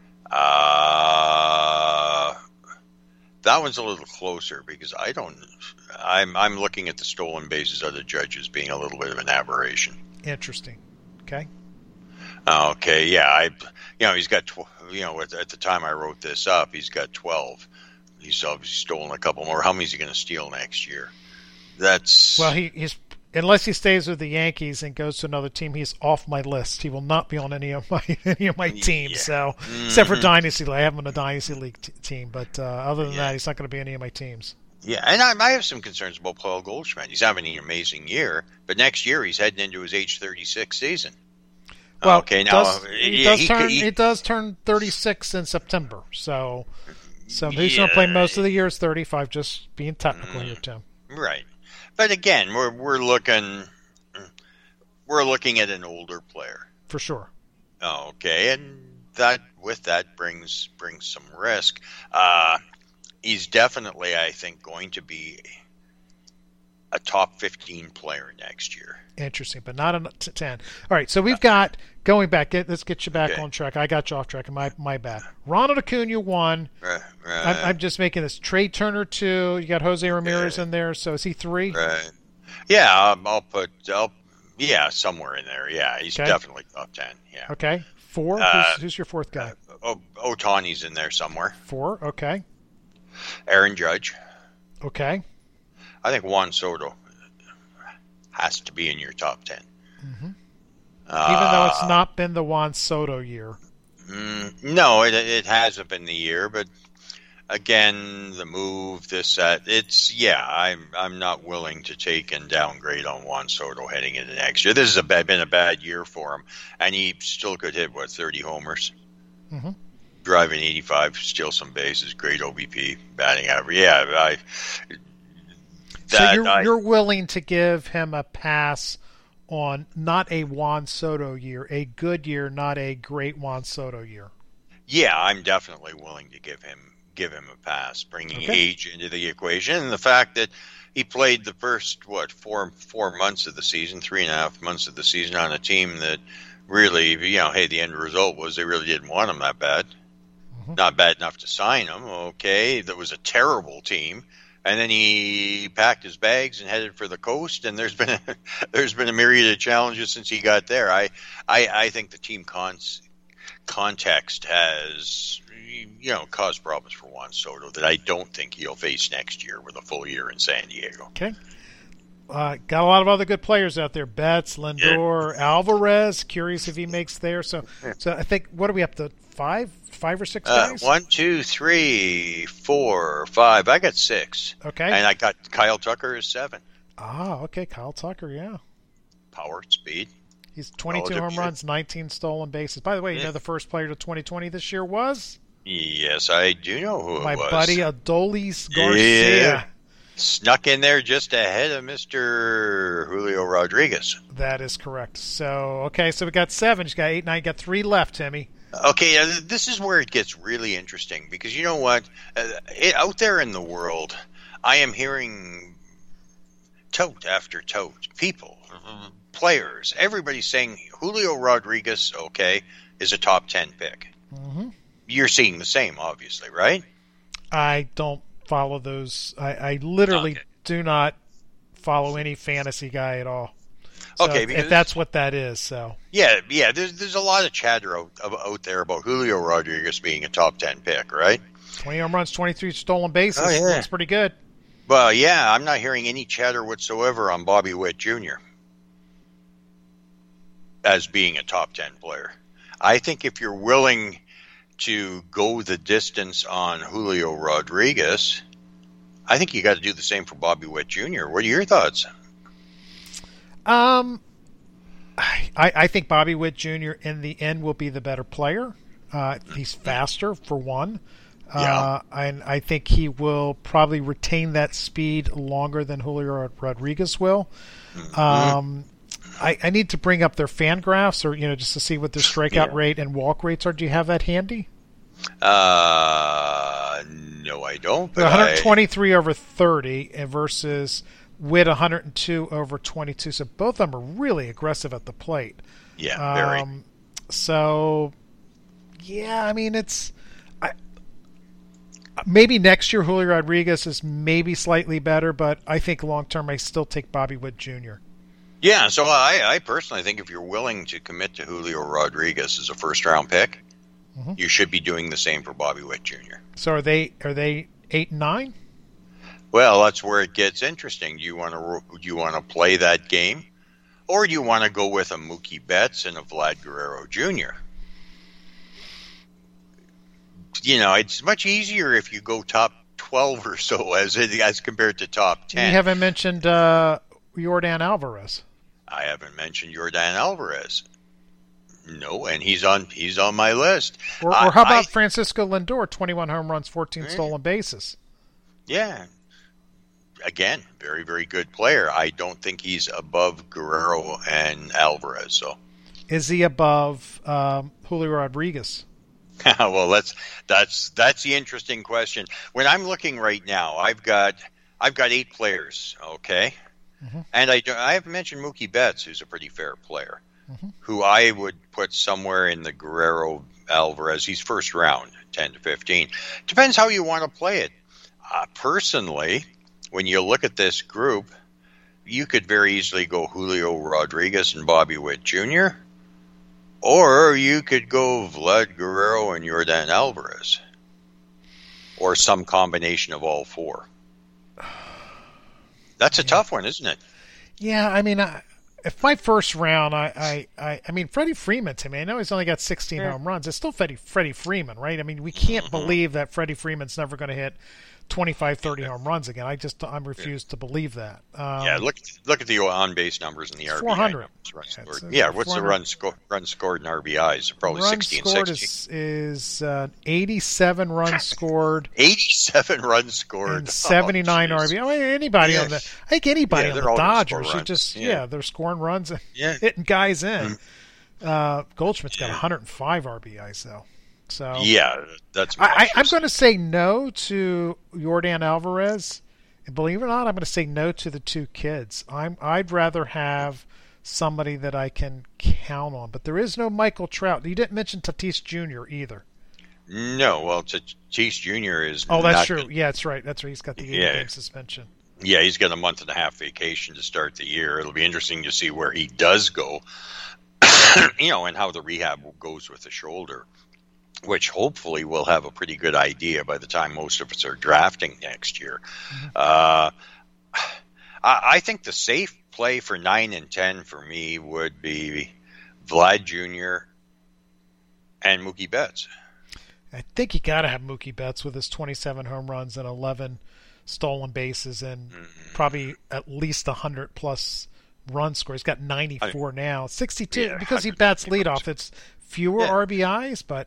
Uh, that one's a little closer because I don't. I'm I'm looking at the stolen bases of the Judge as being a little bit of an aberration. Interesting. Okay. Okay. Yeah. I. You know, he's got. Tw- you know, at, at the time I wrote this up, he's got twelve. He's obviously stolen a couple more. How many is he going to steal next year? That's well. He he's unless he stays with the Yankees and goes to another team, he's off my list. He will not be on any of my any of my teams. Yeah. So, Mm-hmm. except for Dynasty League, I have him in a Dynasty League t- team. But uh, other than Yeah. that, he's not going to be any of my teams. Yeah, and I, I have some concerns about Paul Goldschmidt. He's having an amazing year, but next year he's heading into his age thirty-six season. Well, okay, now does, he, yeah, does he, turn he, he does turn thirty-six in September. So, so he's Yeah. going to play most of the year as thirty-five. Just being technical Mm. here, Tim. right. But again, we're we're looking we're looking at an older player. For sure. Okay, and that with that brings brings some risk. Uh, he's definitely, I think, going to be a top fifteen player next year. Interesting, but not a t- ten. All right, so we've got going back. Get, let's get you back Okay. on track. I got you off track. My my bad. Ronald Acuna one. Right, right, I'm, I'm just making this. Trey Turner two. You got Jose Ramirez Yeah. in there. So is he three? right. Yeah, I'll, I'll put. I'll, yeah, somewhere in there. Yeah, he's Okay. definitely top ten. Yeah. Okay. Four. Uh, who's, who's your fourth guy? Oh, Otani's in there somewhere. Four. Okay. Aaron Judge. Okay. I think Juan Soto has to be in your top ten. Mm-hmm. Uh, Even though it's not been the Juan Soto year. Mm, no, it, it hasn't been the year, but again, the move, this, that, it's, yeah, I'm I'm not willing to take and downgrade on Juan Soto heading into next year. This has a bad, been a bad year for him, and he still could hit, what, thirty homers? Mm-hmm. Driving eighty-five, steal some bases, great O B P, batting average. Yeah, I. So that you're I- you're willing to give him a pass on not a Juan Soto year, a good year, not a great Juan Soto year. Yeah, I'm definitely willing to give him give him a pass, bringing Okay. age into the equation, and the fact that he played the first what four four months of the season, three and a half months of the season on a team that really, you know, hey, the end result was they really didn't want him that bad, Mhm. not bad enough to sign him. Okay, that was a terrible team. And then he packed his bags and headed for the coast. And there's been a, there's been a myriad of challenges since he got there. I I, I think the team cons, context has you know caused problems for Juan Soto that I don't think he'll face next year with a full year in San Diego. Okay. Uh, got a lot of other good players out there. Betts, Lindor, Alvarez. Curious if he makes there. So, so I think what are we up to? Five, five or six Uh, guys. one, two, three, four, five. I got six. Okay. And I got Kyle Tucker as seven. Ah, okay. Kyle Tucker. Yeah, Power, speed. he's twenty-two Relative home shit. runs, nineteen stolen bases. By the way, you Yeah. know the first player to twenty twenty this year was Yes, I do know who my it was. buddy Adolis Garcia. Yeah. Snuck in there just ahead of Mister Julio Rodriguez. That is correct. So okay, so we got seven. You got eight, nine. You got three left, Timmy. Okay, uh, this is where it gets really interesting because you know what? Uh, it, out there in the world, I am hearing tote after tote, people, players, everybody saying Julio Rodriguez, okay, is a top ten pick. Mm-hmm. You're seeing the same, obviously, right? I don't follow those. I, I literally Okay. do not follow any fantasy guy at all. So Okay, if, because- if that's what that is, so Yeah, yeah. There's there's a lot of chatter out, out there about Julio Rodriguez being a top ten pick, right? twenty home runs, twenty-three stolen bases. Oh, yeah. Looks pretty good. Well, yeah, I'm not hearing any chatter whatsoever on Bobby Witt Junior as being a top ten player. I think if you're willing to go the distance on Julio Rodriguez, I think you got to do the same for Bobby Witt Junior What are your thoughts? Um, I, I think Bobby Witt Junior in the end will be the better player. Uh, he's faster for one. Yeah. Uh, and I think he will probably retain that speed longer than Julio Rodriguez will. Mm-hmm. Um, I, I need to bring up their fan graphs, or you know, just to see what their strikeout Yeah. rate and walk rates are. Do you have that handy? Uh, no, I don't. But one twenty-three over thirty versus Witt one oh two over twenty-two. So both of them are really aggressive at the plate. I, yeah, very. Um, so, yeah, I mean, it's I, maybe next year Julio Rodriguez is maybe slightly better, but I think long term I still take Bobby Witt Junior Yeah, so I, I personally think if you're willing to commit to Julio Rodriguez as a first round pick, Mhm. you should be doing the same for Bobby Witt Junior So are they are they eight and nine? Well, that's where it gets interesting. Do you want to do you want to play that game, or do you want to go with a Mookie Betts and a Vlad Guerrero Junior? You know, it's much easier if you go top twelve or so as as compared to top ten. You haven't mentioned uh, Yordan Alvarez. I haven't mentioned Yordan Alvarez. No, and he's on he's on my list. Or, or how about I, Francisco Lindor, twenty-one home runs, fourteen yeah. stolen bases? Yeah. Again, very, very good player. I don't think he's above Guerrero and Alvarez. So, is he above um, Julio Rodriguez? Well, that's that's that's the interesting question. When I'm looking right now, I've got I've got eight players. Okay, mm-hmm. and I I have mentioned Mookie Betts, who's a pretty fair player, mm-hmm. who I would put somewhere in the Guerrero Alvarez. He's first round, ten to fifteen. Depends how you want to play it. Uh, personally, when you look at this group, you could very easily go Julio Rodriguez and Bobby Witt Junior, or you could go Vlad Guerrero and Yordan Alvarez, or some combination of all four. That's a yeah. tough one, isn't it? Yeah, I mean, I, if my first round, I, I, I, I mean, Freddie Freeman to me, I know he's only got sixteen yeah. home runs. It's still Freddie, Freddie Freeman, right? I mean, we can't mm-hmm. believe that Freddie Freeman's never going to hit twenty-five, thirty home runs again. I just I'm refused yeah. to believe that. Um, yeah, look look at the on base numbers and the R B I. four hundred. Yeah, yeah, what's the run score, run scored in R B Is? Probably run sixty and scored sixty. Is, is uh, eighty-seven runs scored. eighty-seven runs scored. And seventy-nine oh, R B I. I mean, anybody yeah. on the I think anybody yeah, on the Dodgers, you just yeah. yeah, they're scoring runs and yeah. hitting guys in. Mm-hmm. Uh, Goldschmidt's got yeah. one hundred five R B Is though. So yeah, that's. I, I'm going to say no to Yordan Alvarez, and believe it or not, I'm going to say no to the two kids. I'm I'd rather have somebody that I can count on, but there is no Michael Trout. You didn't mention Tatis Junior either. No, well, Tatis Junior is. Oh, that's not, true. Yeah, that's right. That's right. He's got the eight yeah. game suspension. Yeah, he's got a month and a half vacation to start the year. It'll be interesting to see where he does go, you know, and how the rehab goes with the shoulder, which hopefully we'll have a pretty good idea by the time most of us are drafting next year. Mm-hmm. Uh, I, I think the safe play for nine and ten for me would be Vlad Junior and Mookie Betts. I think you got to have Mookie Betts with his twenty-seven home runs and eleven stolen bases and mm-hmm. probably at least one hundred plus run score. He's got ninety-four I, now. sixty-two yeah, because he bats leadoff. It's fewer yeah. R B Is, but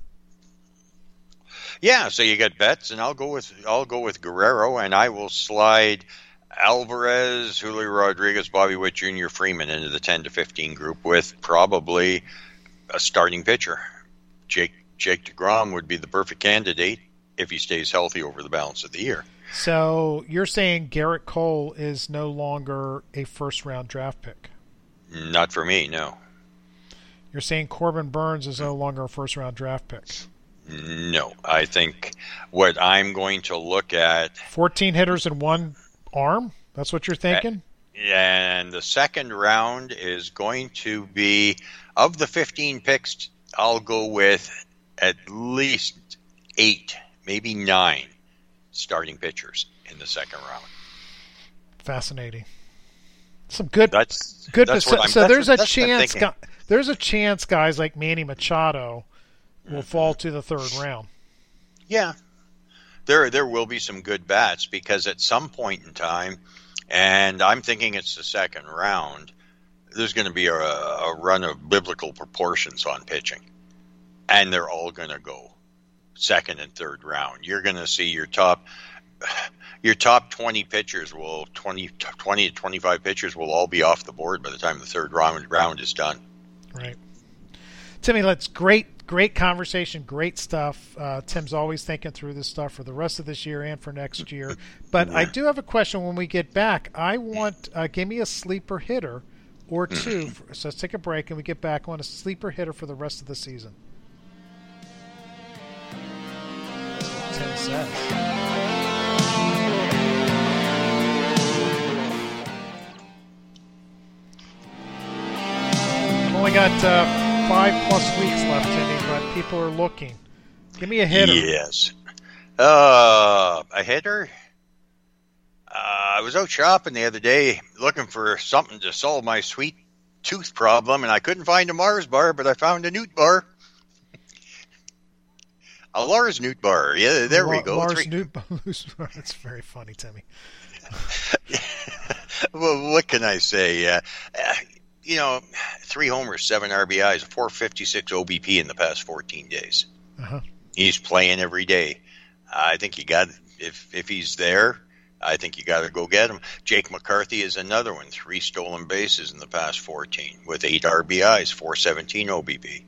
yeah, so you get Betts, and I'll go with I'll go with Guerrero, and I will slide Alvarez, Julio Rodriguez, Bobby Witt Junior, Freeman into the ten to fifteen group with probably a starting pitcher. Jake Jake DeGrom would be the perfect candidate if he stays healthy over the balance of the year. So you're saying Garrett Cole is no longer a first-round draft pick? Not for me, no. You're saying Corbin Burns is no longer a first-round draft pick? No. I think what I'm going to look at... fourteen hitters in one arm? That's what you're thinking? And the second round is going to be, of the fifteen picks, I'll go with at least eight, maybe nine starting pitchers in the second round. Fascinating. Some good. That's good. That's so what I'm, so that's there's what, a chance. Guy, there's a chance guys like Manny Machado will mm-hmm. fall to the third round. Yeah, there there will be some good bats because at some point in time, and I'm thinking it's the second round, there's going to be a, a run of biblical proportions on pitching, and they're all going to go second and third round. You're going to see your top your top twenty pitchers will twenty, twenty to twenty-five pitchers will all be off the board by the time the third round round is done. Right. Timmy, let's great great conversation, great stuff. Uh, Tim's always thinking through this stuff for the rest of this year and for next year. But I do have a question when we get back. I want uh, give me a sleeper hitter or two. For, so let's take a break and we get back. I want a sleeper hitter for the rest of the season. Tim says. I've only got uh, five plus weeks left, Timmy, but people are looking. Give me a hitter. Yes. Uh, a hitter? Uh, I was out shopping the other day looking for something to solve my sweet tooth problem, and I couldn't find a Mars bar, but I found a Newt bar. A Lars Newt bar. Yeah, there La- we go. Lars Three... Newt bar. That's very funny, Timmy. Well, what can I say? Uh, uh, you know, three homers, seven R B Is, four fifty-six O B P in the past fourteen days. Uh-huh. He's playing every day. I think you got if if he's there, I think you got to go get him. Jake McCarthy is another one. Three stolen bases in the past fourteen with eight R B Is, four seventeen O B P.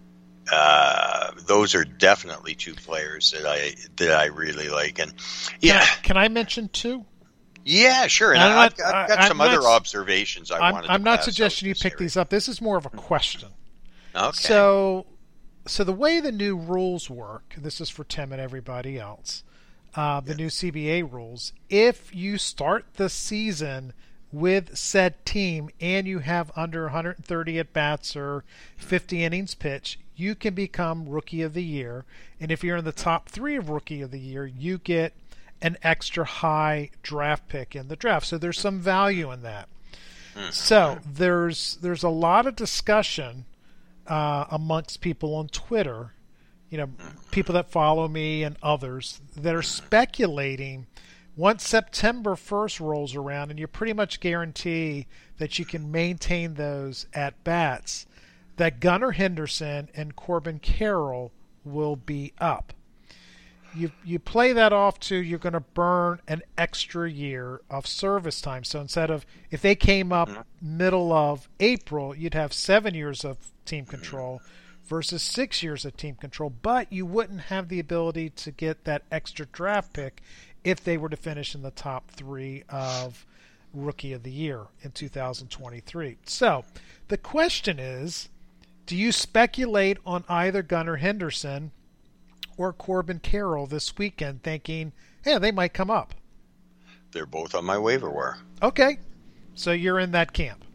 Uh, those are definitely two players that I that I really like. And yeah, Can I, can I mention two? Yeah, sure. And I'm I've, not- I've got I'm some not- other observations I I'm, wanted. I'm to not pass suggesting out you this pick area. these up. This is more of a question. Okay. So, so the way the new rules work, this is for Tim and everybody else, uh, the new C B A rules, if you start the season with said team and you have under one hundred thirty at-bats or fifty innings pitched, you can become Rookie of the Year. And if you're in the top three of Rookie of the Year, you get an extra high draft pick in the draft. So there's some value in that. Mm-hmm. So there's there's a lot of discussion uh, amongst people on Twitter, you know, people that follow me and others that are speculating once September first rolls around and you pretty much guarantee that you can maintain those at bats, that Gunnar Henderson and Corbin Carroll will be up. You you play that off to you're going to burn an extra year of service time. So instead of if they came up middle of April, you'd have seven years of team control versus six years of team control. But you wouldn't have the ability to get that extra draft pick if they were to finish in the top three of Rookie of the Year in two thousand twenty-three. So the question is, do you speculate on either Gunnar Henderson or Corbin Carroll this weekend thinking, hey, they might come up? They're both on my waiver wire. Okay. So you're in that camp.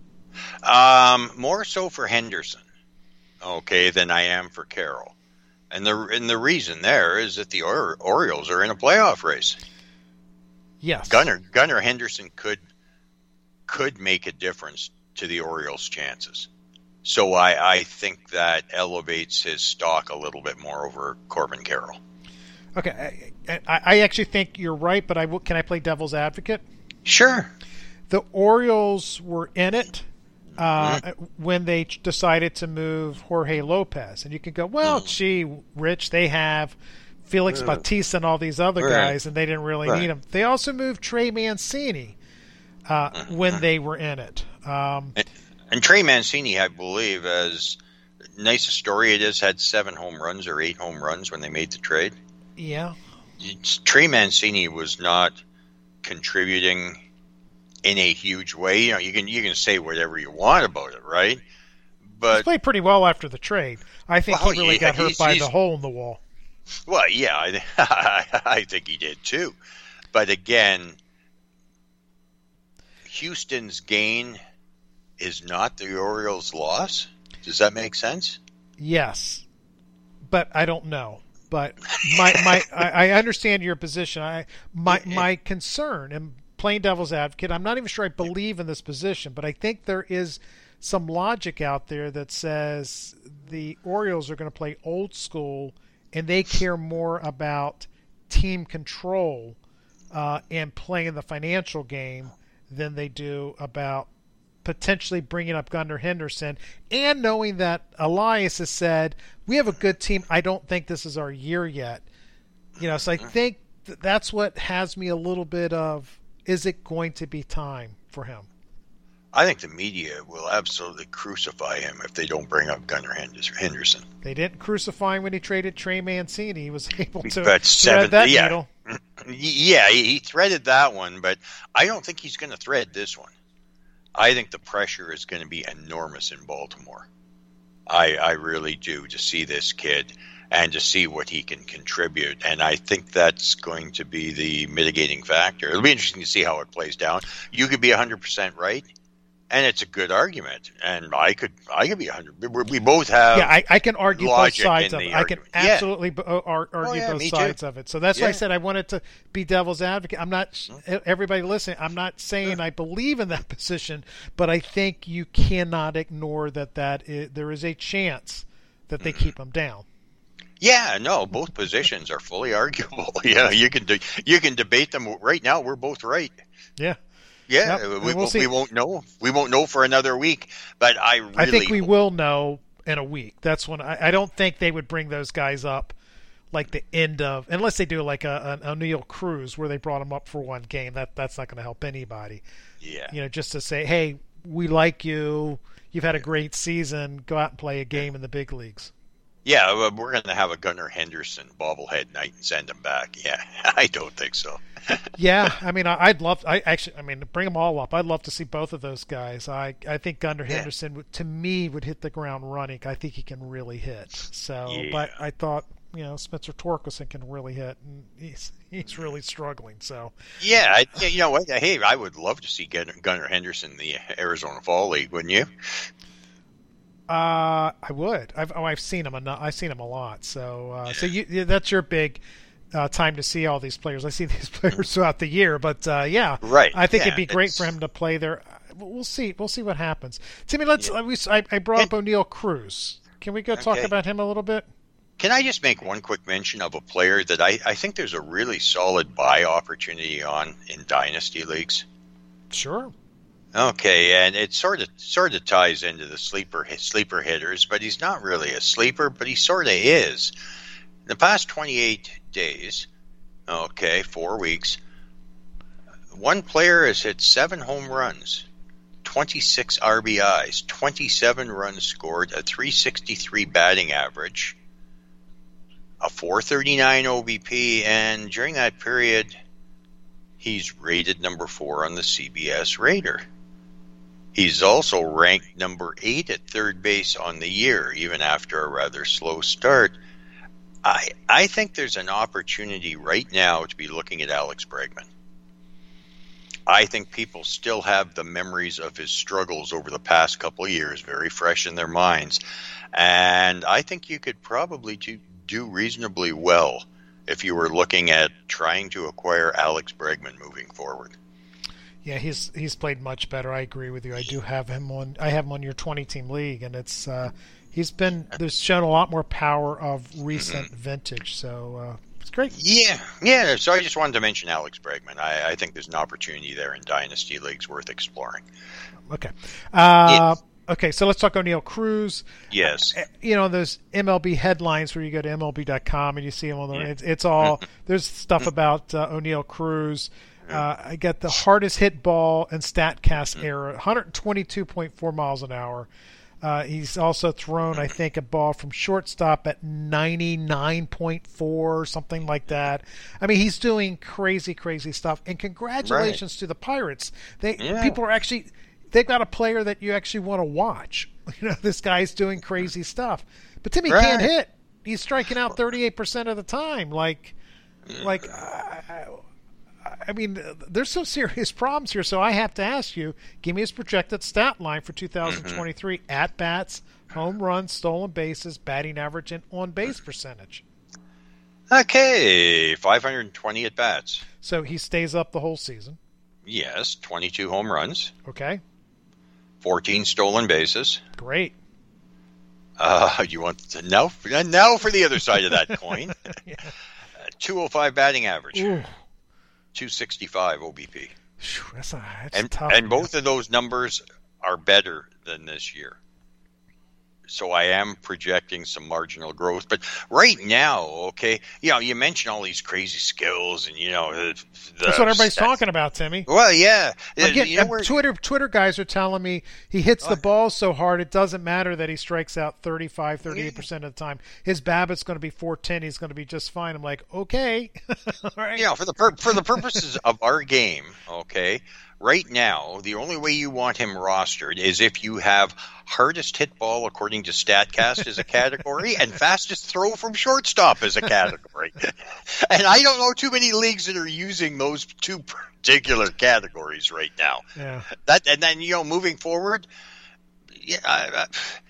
Um, more so for Henderson, okay, than I am for Carroll. And the and the reason there is that the or- Orioles are in a playoff race. Yes. Gunnar Gunnar Henderson could could make a difference to the Orioles' chances. So I, I think that elevates his stock a little bit more over Corbin Carroll. Okay. I, I, I actually think you're right, but I will, can I play devil's advocate? Sure. The Orioles were in it uh, Mm-hmm. when they ch- decided to move Jorge Lopez. And you can go, well, Mm. gee, Rich, they have Felix Uh, Bautista and all these other right. guys, and they didn't really Right. need them. They also moved Trey Mancini uh, Mm-hmm. when they were in it. Um, And Trey Mancini, I believe, as nice a story it is, had seven home runs or eight home runs when they made the trade. yeah. Trey Mancini was not contributing in a huge way. You know, you can you can say whatever you want about it, right? He But played pretty well after the trade. I think Well, he really yeah, got hurt he's- by he's- the hole in the wall. well, yeah, I, I think he did too. But again, Houston's gain is not the Orioles' loss. Does that make sense? Yes, but I don't know. But my my I, I understand your position. I my my concern and playing devil's advocate. I'm not even sure I believe in this position, but I think there is some logic out there that says the Orioles are going to play old school and they care more about team control uh, and playing the financial game than they do about potentially bringing up Gunnar Henderson, and knowing that Elias has said, we have a good team. I don't think this is our year yet. You know, so I think th- that's what has me a little bit of, is it going to be time for him? I think the media will absolutely crucify him if they don't bring up Gunnar Henderson. They didn't crucify him when he traded Trey Mancini. He was able to But seven, thread that yeah, needle. yeah, he, he threaded that one, but I don't think he's going to thread this one. I think the pressure is going to be enormous in Baltimore. I, I really do, to see this kid and to see what he can contribute. And I think that's going to be the mitigating factor. It'll be interesting to see how it plays down. You could be one hundred percent right, and it's a good argument. And I could, I could be a hundred. We both have. Yeah, I, I can argue both logic sides in of it. the I can argument. Yeah. absolutely b- uh, ar- argue Oh, yeah, both me sides too. of it. So that's why I Yeah. said I wanted to be devil's advocate. I'm not everybody listening. I'm not saying I believe in that position, but I think you cannot ignore that that is, there is a chance that they keep them down. Yeah, no, both positions are fully arguable. Yeah, you can de- you can debate them. Right now, we're both right. Yeah. Yeah, Yep, we, we'll see. we won't know. We won't know for another week. But I really, I think we will know in a week. That's when I, I don't think they would bring those guys up like the end of, unless they do like a, an O'Neill Cruz where they brought them up for one game. That that's not going to help anybody. Yeah, You know, just to say, hey, we like you. You've had a great season. Go out and play a game in the big leagues. yeah, well, we're going to have a Gunnar Henderson bobblehead night and send him back. Yeah, I don't think so. Yeah, I mean, I- I'd love. I actually, I mean, bring them all up. I'd love to see both of those guys. I, I think Gunnar Yeah. Henderson, would, to me, would hit the ground running. I think he can really hit. So, Yeah. but I thought, you know, Spencer Torkelson can really hit, and he's he's really struggling. So, Yeah, I, yeah, you know what? Hey, I would love to see Gunnar, Gunnar Henderson in the Arizona Fall League, wouldn't you? uh, I would. I've oh, I've seen him. Enough, I've seen him a lot. So, uh, so you yeah, that's your big. Uh, time to see all these players. I see these players throughout the year, but uh, yeah, Right. I think Yeah, it'd be great it's- for him to play there. We'll see. We'll see what happens. Timmy, let's. Yeah. we, I, I brought up O'Neill Cruz. Can we go talk Okay. about him a little bit? Can I just make one quick mention of a player that I, I think there's a really solid buy opportunity on in dynasty leagues? Sure. Okay, and it sort of sort of ties into the sleeper sleeper hitters, but he's not really a sleeper, but he sort of is. In the past twenty-eight days, okay, four weeks, one player has hit seven home runs, twenty-six R B Is, twenty-seven runs scored, a three sixty-three batting average, a four thirty-nine O B P, and during that period, he's rated number four on the C B S Radar. He's also ranked number eight at third base on the year, even after a rather slow start. I I think there's an opportunity right now to be looking at Alex Bregman. I think people still have the memories of his struggles over the past couple of years very fresh in their minds. And I think you could probably do, do reasonably well if you were looking at trying to acquire Alex Bregman moving forward. Yeah, he's he's played much better. I agree with you. I do have him on. I have him on your twenty team league, and it's uh, he's been there's shown a lot more power of recent mm-hmm. vintage. So uh, it's great. Yeah, yeah. So I just wanted to mention Alex Bregman. I, I think there's an opportunity there in dynasty leagues worth exploring. Okay. Uh, yes. Okay, so let's talk O'Neill Cruz. Yes. Uh, you know, those M L B headlines where you go to M L B dot com and you see them on the. Yeah. It's, it's all there's stuff about uh, O'Neill Cruz. Uh, I got the hardest hit ball in StatCast era, one twenty-two point four miles an hour. Uh, he's also thrown, I think, a ball from shortstop at ninety-nine point four, something like that. I mean, he's doing crazy, crazy stuff. And congratulations right. to the Pirates. They yeah. people are actually they've got a player that you actually want to watch. You know, this guy's doing crazy stuff. But Timmy right. can't hit. He's striking out thirty-eight percent of the time. Like, like. Uh, I mean, there's some serious problems here, so I have to ask you, give me his projected stat line for two thousand twenty-three mm-hmm. at-bats, home runs, stolen bases, batting average, and on-base percentage. Okay, five hundred twenty at-bats. So he stays up the whole season. Yes, twenty-two home runs. Okay. fourteen stolen bases. Great. Uh, you want to, now, now for the other side of that coin. yeah. uh, two oh five batting average. Ooh. two sixty-five O B P. That's, a, that's and, tough. And both of those numbers are better than this year. So I am projecting some marginal growth. But right now, okay, you know, you mentioned all these crazy skills and, you know. The, That's what everybody's stats. talking about, Timmy. Well, yeah. Again, you know, Twitter Twitter guys are telling me he hits the ball so hard it doesn't matter that he strikes out thirty-five, thirty-eight percent of the time. His BABIP's going to be four ten. He's going to be just fine. I'm like, okay. All right. You know, for the, pur- for the purposes of our game, okay, right now, the only way you want him rostered is if you have hardest hit ball according to StatCast as a category and fastest throw from shortstop as a category. And I don't know too many leagues that are using those two particular categories right now. Yeah. That and then you know moving forward, yeah. I, I,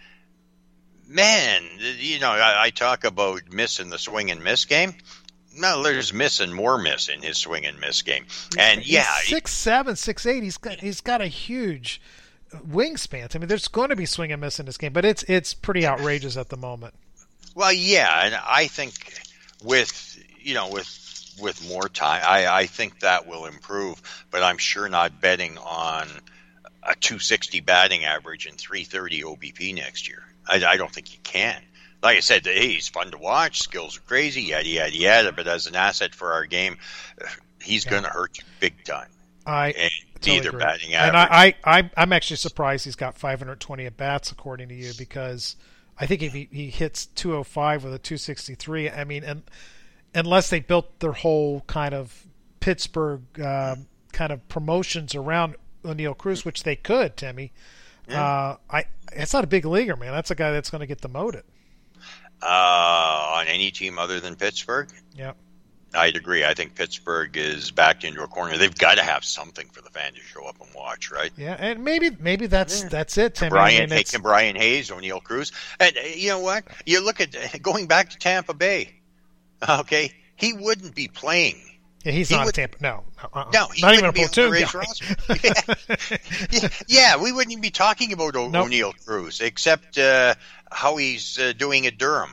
Man, you know, I, I talk about missing the swing and miss game. No, there's missing more miss in his swing and miss game. And he's yeah, six seven, six eight. He's got he's got a huge wingspan. I mean, there's going to be swing and miss in this game, but it's it's pretty outrageous at the moment. Well, yeah, and I think with you know with with more time, I, I think that will improve. But I'm sure not betting on a two sixty batting average and three thirty O B P next year. I, I don't think you can. Like I said, hey, he's fun to watch. Skills are crazy, yada, yada, yada. But as an asset for our game, he's yeah. going to hurt you big time. I and totally neither agree. batting average. And I, I, I'm actually surprised he's got five hundred twenty at bats, according to you, because I think if he, he hits two oh five with a two sixty-three, I mean, and unless they built their whole kind of Pittsburgh uh, kind of promotions around O'Neill Cruz, which they could, Timmy. Yeah. Uh, I it's not a big leaguer, man. That's a guy that's going to get demoted. Uh, on any team other than Pittsburgh? Yeah. I'd agree. I think Pittsburgh is backed into a corner. They've got to have something for the fan to show up and watch, right? Yeah, and maybe maybe that's yeah. that's it, Tim. Brian, I mean, Can Brian Hayes, O'Neill Cruz. And uh, you know what? You look at going back to Tampa Bay. Okay, he wouldn't be playing. Yeah, he's he not would, a Tampa. No, uh-uh. no, not even a platoon guy. yeah. yeah, yeah, we wouldn't even be talking about o- nope. O'Neill Cruz, except uh, how he's uh, doing at Durham.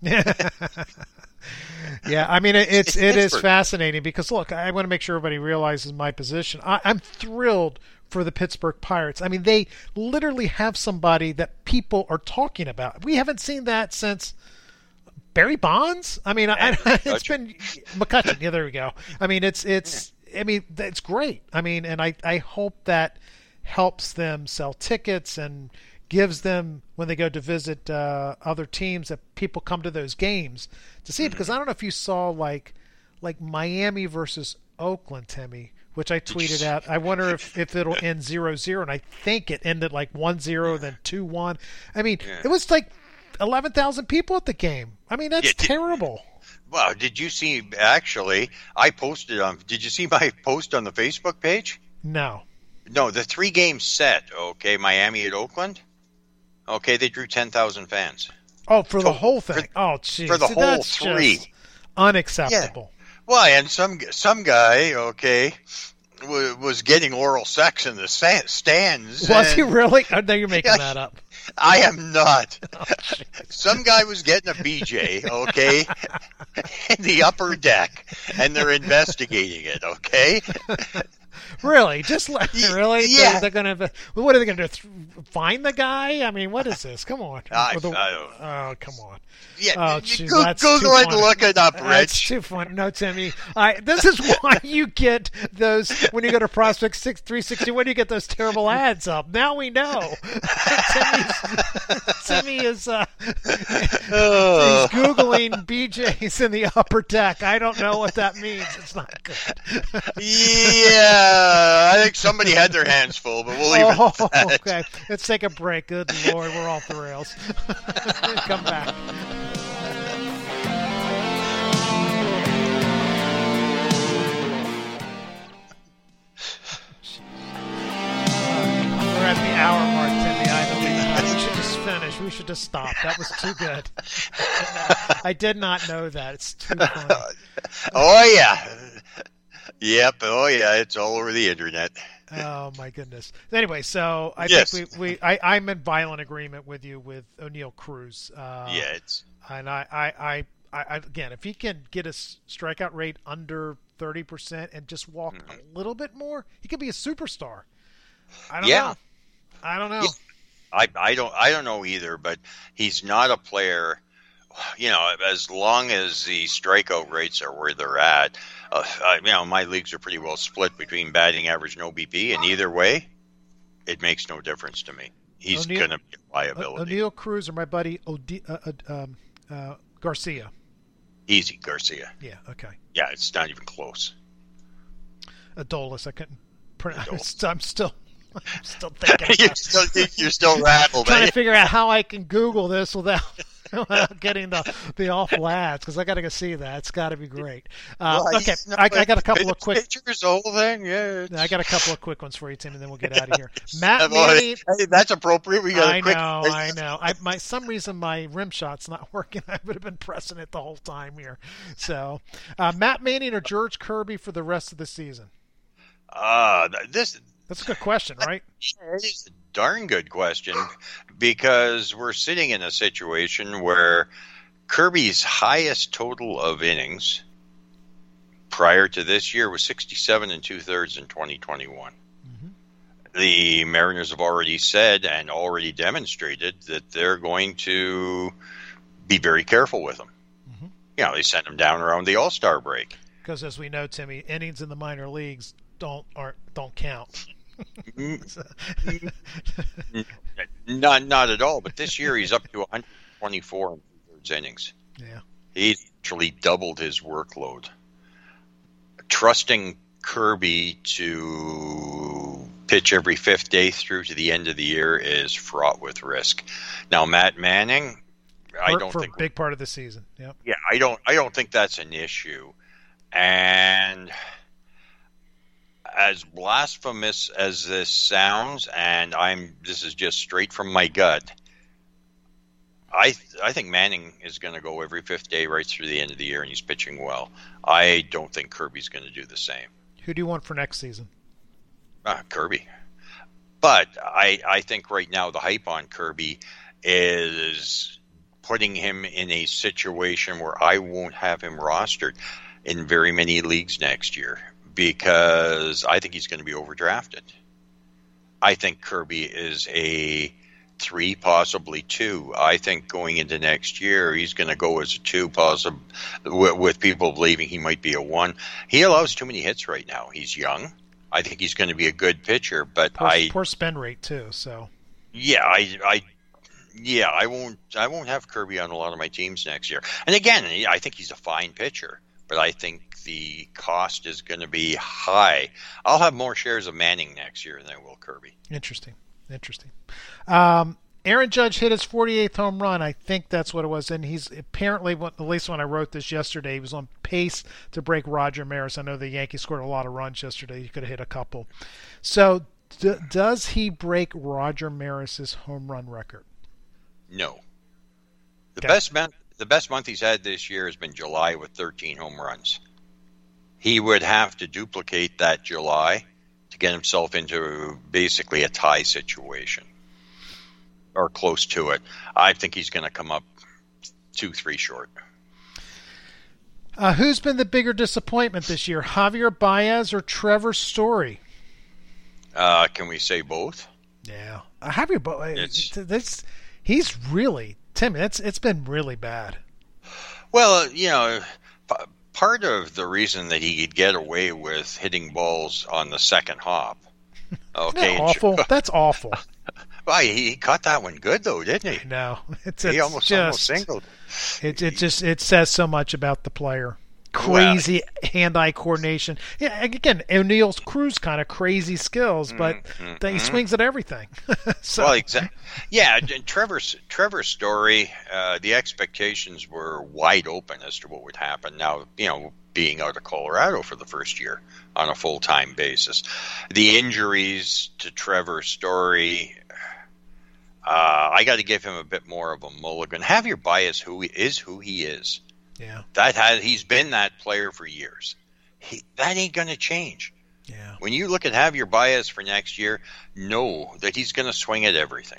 Yeah, I mean it, it's it is fascinating because look, I want to make sure everybody realizes my position. I, I'm thrilled for the Pittsburgh Pirates. I mean, they literally have somebody that people are talking about. We haven't seen that since Barry Bonds. I mean, I, I, it's been McCutcheon. Yeah, there we go. I mean, it's it's. I mean, it's great. I mean, and I I hope that helps them sell tickets and gives them, when they go to visit uh, other teams, that people come to those games to see it. Because I don't know if you saw like like Miami versus Oakland, Timmy, which I tweeted out. I wonder if, if it'll end zero zero, and I think it ended like one zero, then two one. I mean, yeah. It was like eleven thousand people at the game. I mean, that's yeah, did, terrible. Well, did you see, actually, I posted on, did you see my post on the Facebook page? No. No, the three-game set, okay, Miami at Oakland. Okay, they drew ten thousand fans. Oh, for the whole thing? For, oh, jeez. For the See, whole that's three. Just unacceptable. Yeah. Well, and some some guy, okay, w- was getting oral sex in the stands. Was he really? Oh, no, you're making yeah, that up. I am not. Oh, some guy was getting a B J, okay, in the upper deck, and they're investigating it, okay? Really? Just like, really? Yeah. They're, they're gonna. What are they gonna do? Find the guy? I mean, what is this? Come on. I, the, I don't oh, come on. Yeah. Oh, geez, go that's go too ahead funny. and look it up, Rich. That's too funny. No, Timmy. I. This is why you get those when you go to Prospect Six three sixty. When you get those terrible ads up. Now we know. Timmy's, Timmy is. Uh, oh. He's googling B Js in the upper deck. I don't know what that means. It's not good. Yeah. I think somebody had their hands full, but we'll leave oh, it at that. Okay, let's take a break. Good Lord, we're off the rails. Come back. We're at the hour mark, Timmy. I believe. We should just finish. We should just stop. That was too good. I did not know that. It's too funny. Oh, yeah. Yep. Oh, yeah. It's all over the internet. Oh my goodness. Anyway, so I yes. think we, we I, I'm in violent agreement with you with O'Neill Cruz. Uh, yeah, it's and I, I, I, I again, if he can get a strikeout rate under thirty percent and just walk mm-hmm. a little bit more, he could be a superstar. I don't yeah. know. I don't know. Yeah. I I don't I don't know either, but he's not a player. You know, as long as the strikeout rates are where they're at, uh, uh, you know, my leagues are pretty well split between batting average and O B P, and either way, it makes no difference to me. He's going to be a liability. O'Neill Cruz or my buddy Odi- uh, uh, um, uh, Garcia? Easy, Garcia. Yeah, okay. Yeah, it's not even close. Adolis, I couldn't I'm still, I'm still thinking. you're, still, you're still rattled. Trying to figure out how I can Google this without, without getting the, the awful ads, because I got to go see that. It's got to be great. Uh, well, okay, I, I got a couple of quick pictures. Whole thing, yeah. I got a couple of quick ones for you, Tim, and then we'll get out of here. Matt Manning. Hey, that's appropriate. We got I a quick. know, I know. I my some reason my rim shot's not working. I would have been pressing it the whole time here. So, uh, Matt Manning or George Kirby for the rest of the season? Uh, this. That's a good question, right? It is a darn good question, because we're sitting in a situation where Kirby's highest total of innings prior to this year was sixty-seven and two-thirds in twenty twenty-one. Mm-hmm. The Mariners have already said and already demonstrated that they're going to be very careful with him. Mm-hmm. You know, they sent him down around the All-Star break. Because as we know, Timmy, innings in the minor leagues don't aren't don't count. not not at all. But this year he's up to one hundred twenty-four and two-thirds innings. Yeah, he actually doubled his workload. Trusting Kirby to pitch every fifth day through to the end of the year is fraught with risk. Now, Matt Manning, I for, don't for think a big part of the season. Yep. Yeah, I don't. I don't think that's an issue. And as blasphemous as this sounds, and I'm this is just straight from my gut, I I think Manning is going to go every fifth day right through the end of the year, and he's pitching well. I don't think Kirby's going to do the same. Who do you want for next season? Uh, Kirby. But I I think right now the hype on Kirby is putting him in a situation where I won't have him rostered in very many leagues next year, because I think he's going to be overdrafted. I think Kirby is a three, possibly two. I think going into next year, he's going to go as a two, possibly with, with people believing he might be a one. He allows too many hits right now. He's young. I think he's going to be a good pitcher, but poor, I poor spend rate too. So yeah, I, I yeah, I won't, I won't have Kirby on a lot of my teams next year. And again, I think he's a fine pitcher, but I think the cost is going to be high. I'll have more shares of Manning next year than I will Kirby. Interesting. Interesting. Um, Aaron Judge hit his forty-eighth home run. I think that's what it was. And he's apparently, at least when I wrote this yesterday, he was on pace to break Roger Maris. I know the Yankees scored a lot of runs yesterday. He could have hit a couple. So d- does he break Roger Maris's home run record? No. The Okay. best month, the best month he's had this year has been July with thirteen home runs. He would have to duplicate that July to get himself into basically a tie situation or close to it. I think he's going to come up two, three short. Uh, who's been the bigger disappointment this year, Javier Baez or Trevor Story? Uh, can we say both? Yeah, uh, Javier Baez. It's- That's he's really Tim. It's it's been really bad. Well, you know, p- part of the reason that he could get away with hitting balls on the second hop. Okay, Isn't that awful. That's awful. Well, he caught that one good though, didn't he? No, it's, He it's almost just almost singled. it. It just it says so much about the player. Crazy hand-eye coordination. Yeah, again, O'Neill's Cruz kind of crazy skills, but mm, then he mm. swings at everything. so Well, exactly. Yeah, and Trevor's Trevor's story. Uh, the expectations were wide open as to what would happen. Now, you know, being out of Colorado for the first year on a full-time basis, the injuries to Trevor's story. Uh, I got to give him a bit more of a mulligan. Javier Baez, who he is, who he is. yeah, That has he's been that player for years. He, that ain't going to change. yeah. When you look at Javier Baez for next year, know that he's going to swing at everything.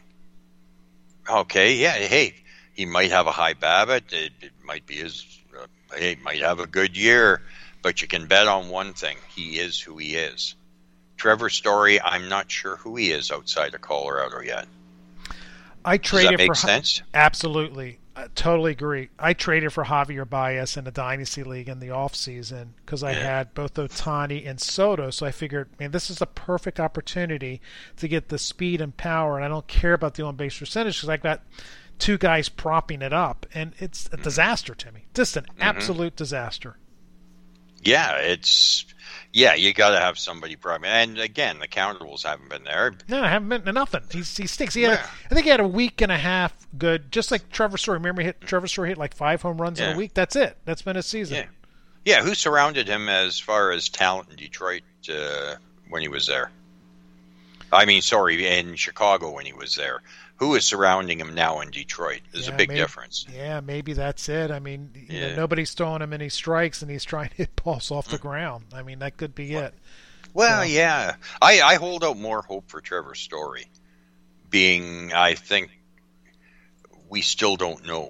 Okay, yeah, hey, he might have a high BABIP. It, it might be his. Uh, he might have a good year, but you can bet on one thing: he is who he is. Trevor Story, I'm not sure who he is outside of Colorado yet. I Does traded that make for sense? Absolutely. I totally agree. I traded for Javier Baez in a dynasty league in the offseason because I Yeah. had both Ohtani and Soto, so I figured, man, this is a perfect opportunity to get the speed and power, and I don't care about the on-base percentage because I got two guys propping it up, and it's a disaster to me. Just an absolute disaster. Yeah, it's yeah. You got to have somebody primary, and again, the countables haven't been there. No, I haven't been nothing. He's, he stinks. He had, Yeah. a, I think he had a week and a half good, just like Trevor Story. Remember, he hit Trevor Story hit like five home runs Yeah. in a week. That's it. That's been his season. Yeah, yeah. Who surrounded him as far as talent in Detroit uh, when he was there? I mean, sorry, in Chicago when he was there. Who is surrounding him now in Detroit? There's Yeah, a big maybe, difference. Yeah, maybe that's it. I mean, you Yeah. know, nobody's throwing him any strikes, and he's trying to hit balls off the ground. I mean, that could be it. Well, So- yeah. I, I hold out more hope for Trevor Story, being I think we still don't know,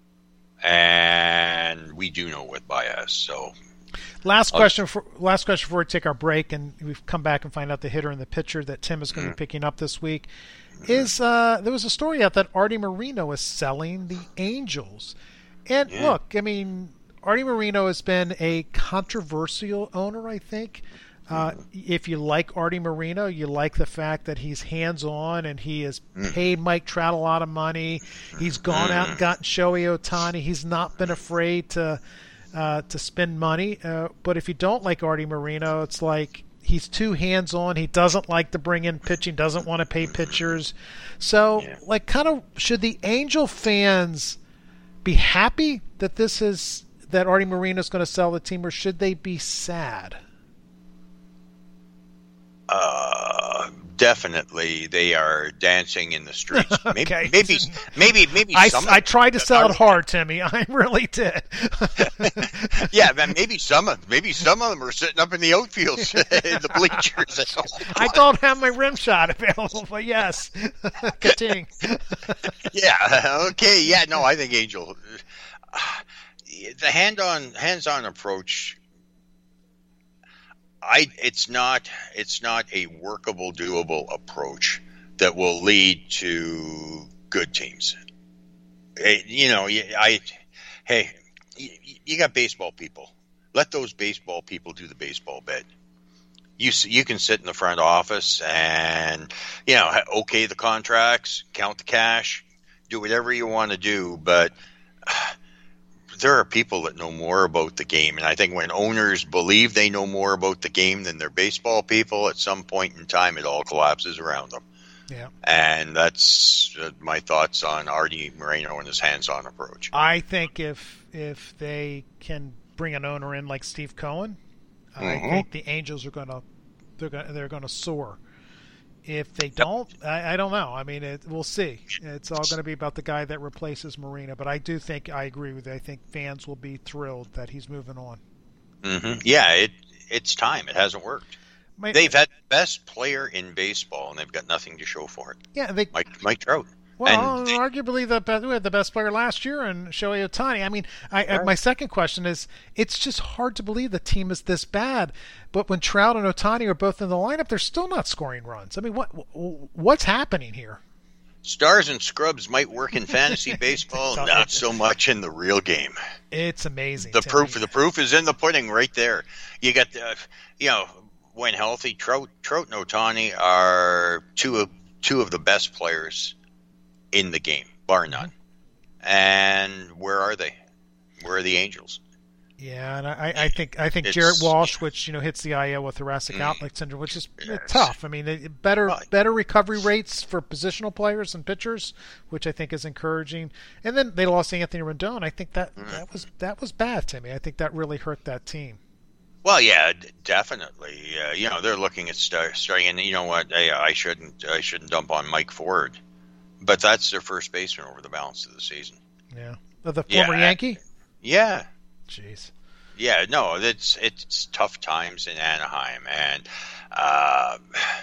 and we do know with Baez. So Last I'll question for last question before we take our break, and we've come back and find out the hitter and the pitcher that Tim is going to be picking up this week. Is uh, there was a story out that Artie Moreno is selling the Angels, and Yeah. look, I mean, Artie Moreno has been a controversial owner, I think. Uh, if you like Artie Moreno, you like the fact that he's hands-on and he has paid Mike Trout a lot of money. He's gone out and gotten Shohei Ohtani. He's not been afraid to uh, to spend money. Uh, but if you don't like Artie Moreno, it's like he's too hands-on. He doesn't like to bring in pitching, doesn't want to pay pitchers. So, Yeah. like, kind of, should the Angel fans be happy that this is that Artie Moreno is going to sell the team, or should they be sad? uh, definitely they are dancing in the streets. Maybe, Okay. maybe, maybe, maybe I, some. I of- tried to sell are- it hard, Timmy. I really did. Yeah, man, maybe some of maybe some of them are sitting up in the outfields, in the bleachers. At home. I don't have my rim shot available, but yes. Continue. Yeah. Okay. Yeah. No, I think Angel. The hand-on, hands-on approach. I. It's not. It's not a workable, doable approach that will lead to good teams. Eh, You know. I. Hey, you, you got baseball people. Let those baseball people do the baseball bit. You s- you can sit in the front office and, you know, ha- okay the contracts, count the cash, do whatever you want to do, but uh, there are people that know more about the game, and I think when owners believe they know more about the game than their baseball people, at some point in time it all collapses around them. Yeah. And that's uh, my thoughts on Artie Moreno and his hands-on approach. I think if if they can bring an owner in like Steve Cohen, I Mhm. think the Angels are going to they're going they're going to soar. If they don't, I, I don't know. I mean, it, we'll see. It's all going to be about the guy that replaces Marina. But I do think I agree with you. I think fans will be thrilled that he's moving on. hmm Yeah, it it's time. It hasn't worked. My- They've had the best player in baseball, and they've got nothing to show for it. yeah, they Mike Mike Trout. well, and they- arguably the best, we had the best player last year, and Shohei Ohtani. I mean, I, I, my second question is: it's just hard to believe the team is this bad. But when Trout and Ohtani are both in the lineup, they're still not scoring runs. I mean, what what's happening here? Stars and scrubs might work in fantasy baseball, not so much in the real game. It's amazing. The to proof, me. the proof is in the pudding, right there. You got the, you know, when healthy, Trout, Trout and Ohtani are two of two of the best players in the game, bar none. And where are they? Where are the Angels? Yeah, and I, I think I think It's- Jarrett Walsh, which you know hits the I L with thoracic Mm. outlet syndrome, which is Yes. tough. I mean, it- better Right. better recovery rates for positional players and pitchers, which I think is encouraging. And then they lost Anthony Rendon. I think that Mm. that was that was bad to me. I think that really hurt that team. Well, yeah, d- definitely. Uh, you know, they're looking at start, starting, and you know what? I, I shouldn't, I shouldn't dump on Mike Ford, but that's their first baseman over the balance of the season. Yeah, the, the former Yeah. Yankee. Yeah, Jeez. yeah. No, it's it's tough times in Anaheim, and uh,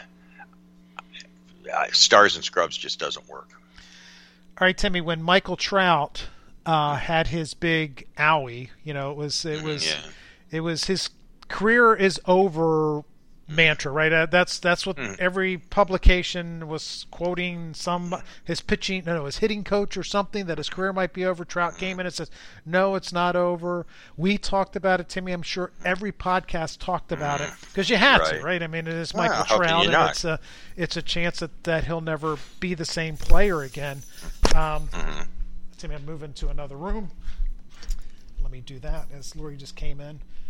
Stars and Scrubs just doesn't work. All right, Timmy. When Michael Trout uh, had his big owie, you know, it was it was Yeah. it was his career is over mantra, right? Uh, that's that's what Mm. every publication was quoting. Some his pitching, no, no, his hitting coach or something, that his career might be over. Trout came in and says, "No, it's not over." We talked about it, Timmy. I'm sure every podcast talked about it because you had to, Right. right? I mean, it is Well, Michael how can Trout, you and not? it's a it's a chance that, that he'll never be the same player again. Um, Mhm. Timmy, I'm moving to another room. Let me do that as Lori just came in.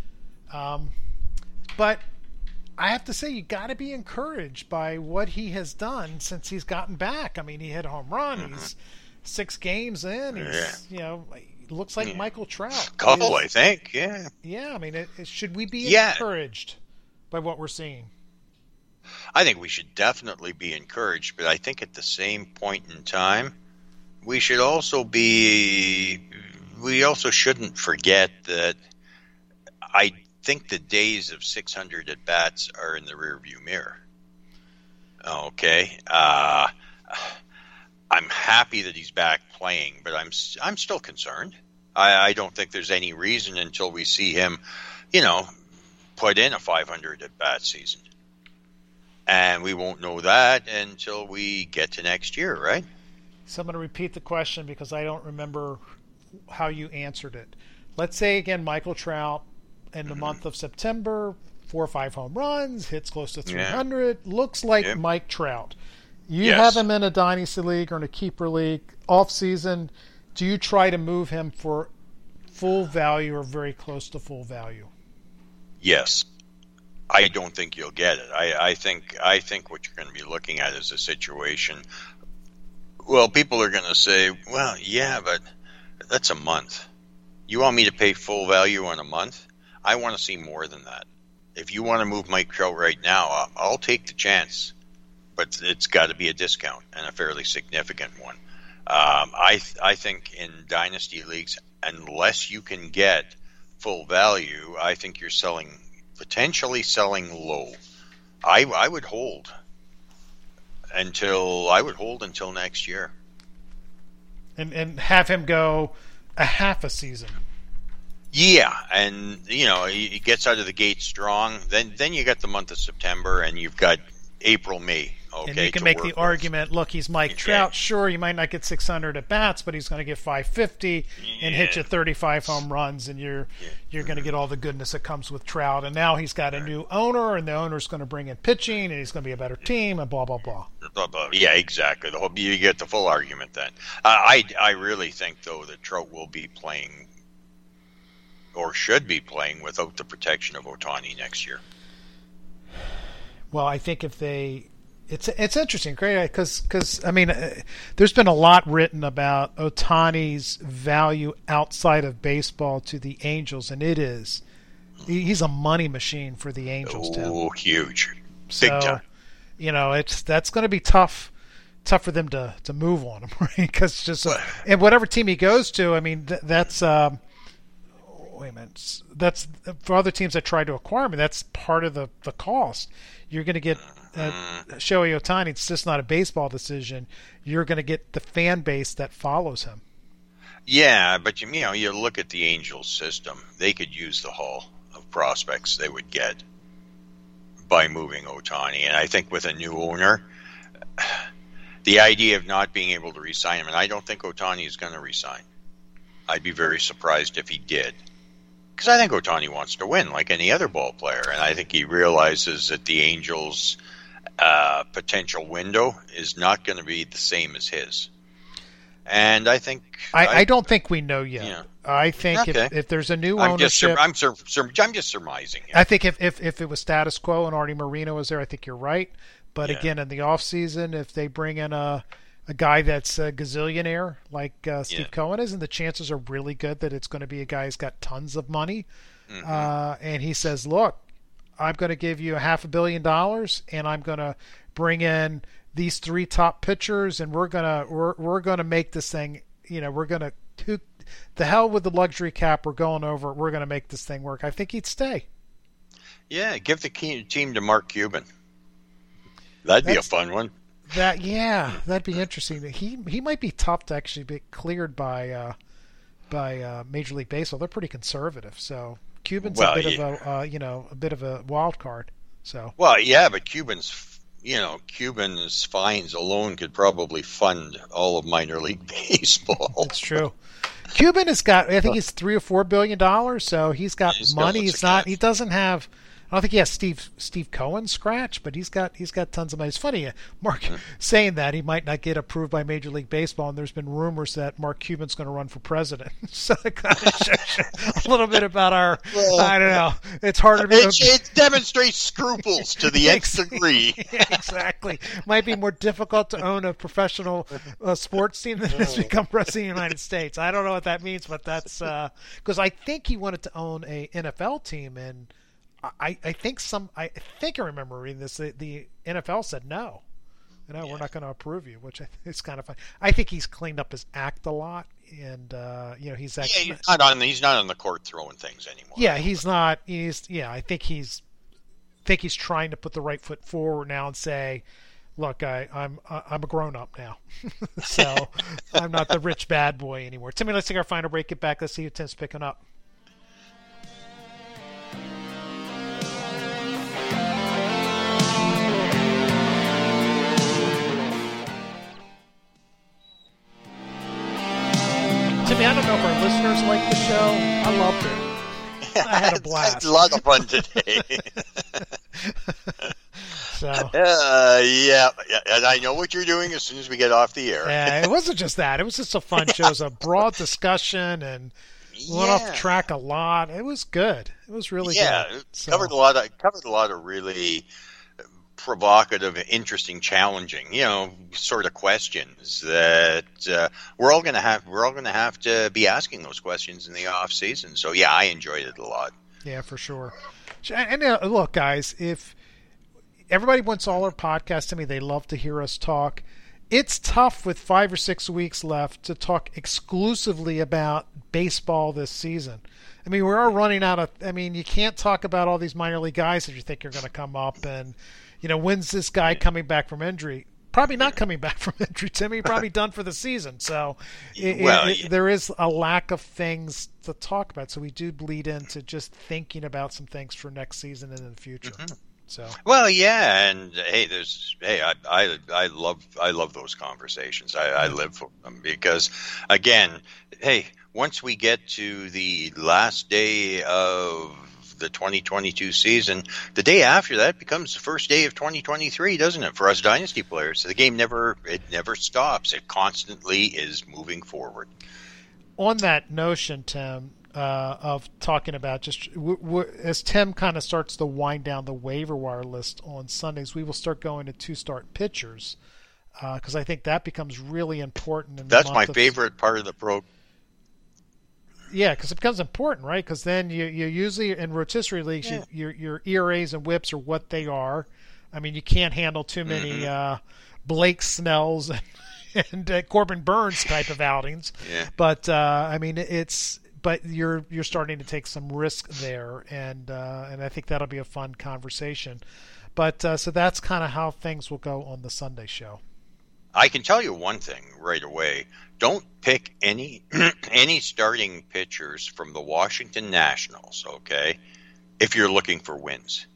Um, but I have to say, you got to be encouraged by what he has done since he's gotten back. I mean, he hit a home run. Mm-hmm. He's six games in. He's, yeah. you know, he looks like yeah. Michael Trout. Couple, I think. Yeah. Yeah. I mean, it, it, should we be yeah. encouraged by what we're seeing? I think we should definitely be encouraged, but I think at the same point in time, we should also be. We also shouldn't forget that I think the days of six hundred at bats are in the rearview mirror. Okay, uh, I'm happy that he's back playing, but I'm I'm still concerned. I, I don't think there's any reason until we see him, you know, put in a five hundred at bat season, and we won't know that until we get to next year, right? So I'm going to repeat the question because I don't remember how you answered it. Let's say again, Michael Trout in the mm-hmm. month of September, four or five home runs, hits close to three hundred, yeah. looks like yep. Mike Trout. You yes. have him in a dynasty league or in a keeper league off season. Do you try to move him for full value or very close to full value? Yes. I don't think you'll get it. I, I think I think what you're going to be looking at is a situation. Well, people are going to say, well, yeah, but that's a month. You want me to pay full value on a month? I want to see more than that. If you want to move Mike Trout right now, I'll, I'll take the chance. But it's got to be a discount and a fairly significant one. Um, I th- I think in dynasty leagues, unless you can get full value, I think you're selling potentially selling low. I I would hold until I would hold until next year, and and have him go a half a season. Yeah, and you know he gets out of the gate strong. Then then you got the month of September, and you've got April, May. Okay, and you can make the with. argument, look, he's Mike yeah. Trout. Sure, you might not get six hundred at bats, but he's going to get five fifty and yeah. hit you thirty-five home runs, and you're yeah. you're going to get all the goodness that comes with Trout. And now he's got a new owner, and the owner's going to bring in pitching, and he's going to be a better team, and blah blah blah. Blah, blah. Yeah, exactly. The whole you get the full argument then. Uh, I I really think though that Trout will be playing, or should be playing, without the protection of Ohtani next year. Well, I think if they. It's it's interesting, great, because because I mean, uh, there's been a lot written about Ohtani's value outside of baseball to the Angels, and it is he's a money machine for the Angels. Oh, Tim. Huge, so, big time. You know, it's that's going to be tough, tough for them to, to move on him, right? Because just uh, and whatever team he goes to, I mean, th- that's um, wait a minute, that's for other teams that try to acquire him. That's part of the, the cost. You're going to get. Uh, Shohei Ohtani, it's just not a baseball decision. You're going to get the fan base that follows him. Yeah, but you, you know, you look at the Angels system. They could use the haul of prospects they would get by moving Ohtani. And I think with a new owner, the idea of not being able to re-sign him, and I don't think Ohtani is going to re-sign. I'd be very surprised if he did. Because I think Ohtani wants to win like any other ball player. And I think he realizes that the Angels' Uh, potential window is not going to be the same as his, and I think I, I, I don't think we know yet. Yeah. I think okay. if, if there's a new I'm ownership, just, I'm, sur- sur- I'm just surmising. Here. I think if, if if it was status quo and Artie Moreno was there, I think you're right. But yeah. again, in the off season, if they bring in a a guy that's a gazillionaire like uh, Steve yeah. Cohen is, and the chances are really good that it's going to be a guy who's got tons of money, mm-hmm. uh, and he says, "Look, I'm going to give you a half a billion dollars, and I'm going to bring in these three top pitchers, and we're gonna we're we're going to make this thing. You know, we're going to to the hell with the luxury cap. We're going over. We're going to make this thing work." I think he'd stay. Yeah, give the team to Mark Cuban. That'd That's, be a fun one. That yeah, that'd be interesting. He he might be tough to actually be cleared by uh, by uh, Major League Baseball. They're pretty conservative, so. Cuban's well, a bit yeah. of a uh, you know a bit of a wild card. So well, yeah, but Cuban's you know Cuban's fines alone could probably fund all of minor league baseball. That's true. Cuban has got I think he's three or four billion dollars, so he's got he's money. He's not. He doesn't have I don't think he has Steve Steve Cohen scratch, but he's got he's got tons of money. It's funny, Mark mm-hmm. saying that he might not get approved by Major League Baseball, and there's been rumors that Mark Cuban's going to run for president. So it kind of shows a little bit about our. Well, I don't know. It's harder. It, to, it demonstrates scruples to the nth degree. Exactly. Might be more difficult to own a professional uh, sports team than it is to become president of the United States. I don't know what that means, but that's because uh, I think he wanted to own a N F L team and. I, I think some I think I remember reading this. The, the N F L said no, you know, yeah. we're not going to approve you, which I think is kind of fun. I think he's cleaned up his act a lot, and uh, you know he's actually yeah, he's not on he's not on the court throwing things anymore. Yeah, he's not. He's yeah. I think he's I think he's trying to put the right foot forward now and say, look, I, I'm I'm a grown up now, so I'm not the rich bad boy anymore. Timmy, let's take our final break. Get back. Let's see who Tim's picking up. Timmy, I don't know if our listeners like the show. I loved it. I had a blast. A lot of fun today. so, uh, yeah, and I know what you're doing as soon as we get off the air. Yeah, it wasn't just that. It was just a fun show. It was a broad discussion and went yeah. off track a lot. It was good. It was really yeah, good. Yeah, so. covered a lot of covered a lot of really provocative, interesting, challenging, you know, sort of questions that uh, we're all going to have. We're all going to have to be asking those questions in the off season. So yeah, I enjoyed it a lot. Yeah, for sure. And uh, look, guys, if everybody wants all our podcasts to me, they love to hear us talk. It's tough with five or six weeks left to talk exclusively about baseball this season. I mean, we are running out of. I mean, you can't talk about all these minor league guys that you think are going to come up and. You know, when's this guy coming back from injury? Probably not coming back from injury, Timmy. Probably done for the season. So it, well, it, it, there is a lack of things to talk about. So we do bleed into just thinking about some things for next season and in the future. Mm-hmm. So well, yeah, and hey, there's hey, I I, I love I love those conversations. I, I live for them because, again, hey, once we get to the last day of the twenty twenty-two season, the day after that becomes the first day of twenty twenty-three, doesn't it, for us Dynasty players? So the game never it never stops. It constantly is moving forward. On that notion, Tim, uh, of talking about just w- w- as Tim kind of starts to wind down the waiver wire list on Sundays, we will start going to two-start pitchers because uh, I think that becomes really important. In That's the my of, favorite part of the program. Yeah, because it becomes important, right? Because then you, you usually in rotisserie leagues, yeah. you, your your E R As and whips are what they are. I mean, you can't handle too many mm-hmm. uh, Blake Snells and, and uh, Corbin Burns type of outings. Yeah. But uh, I mean, it's but you're you're starting to take some risk there, and uh, and I think that'll be a fun conversation. But uh, so that's kind of how things will go on the Sunday show. I can tell you one thing right away. Don't pick any any starting pitchers from the Washington Nationals, okay, if you're looking for wins.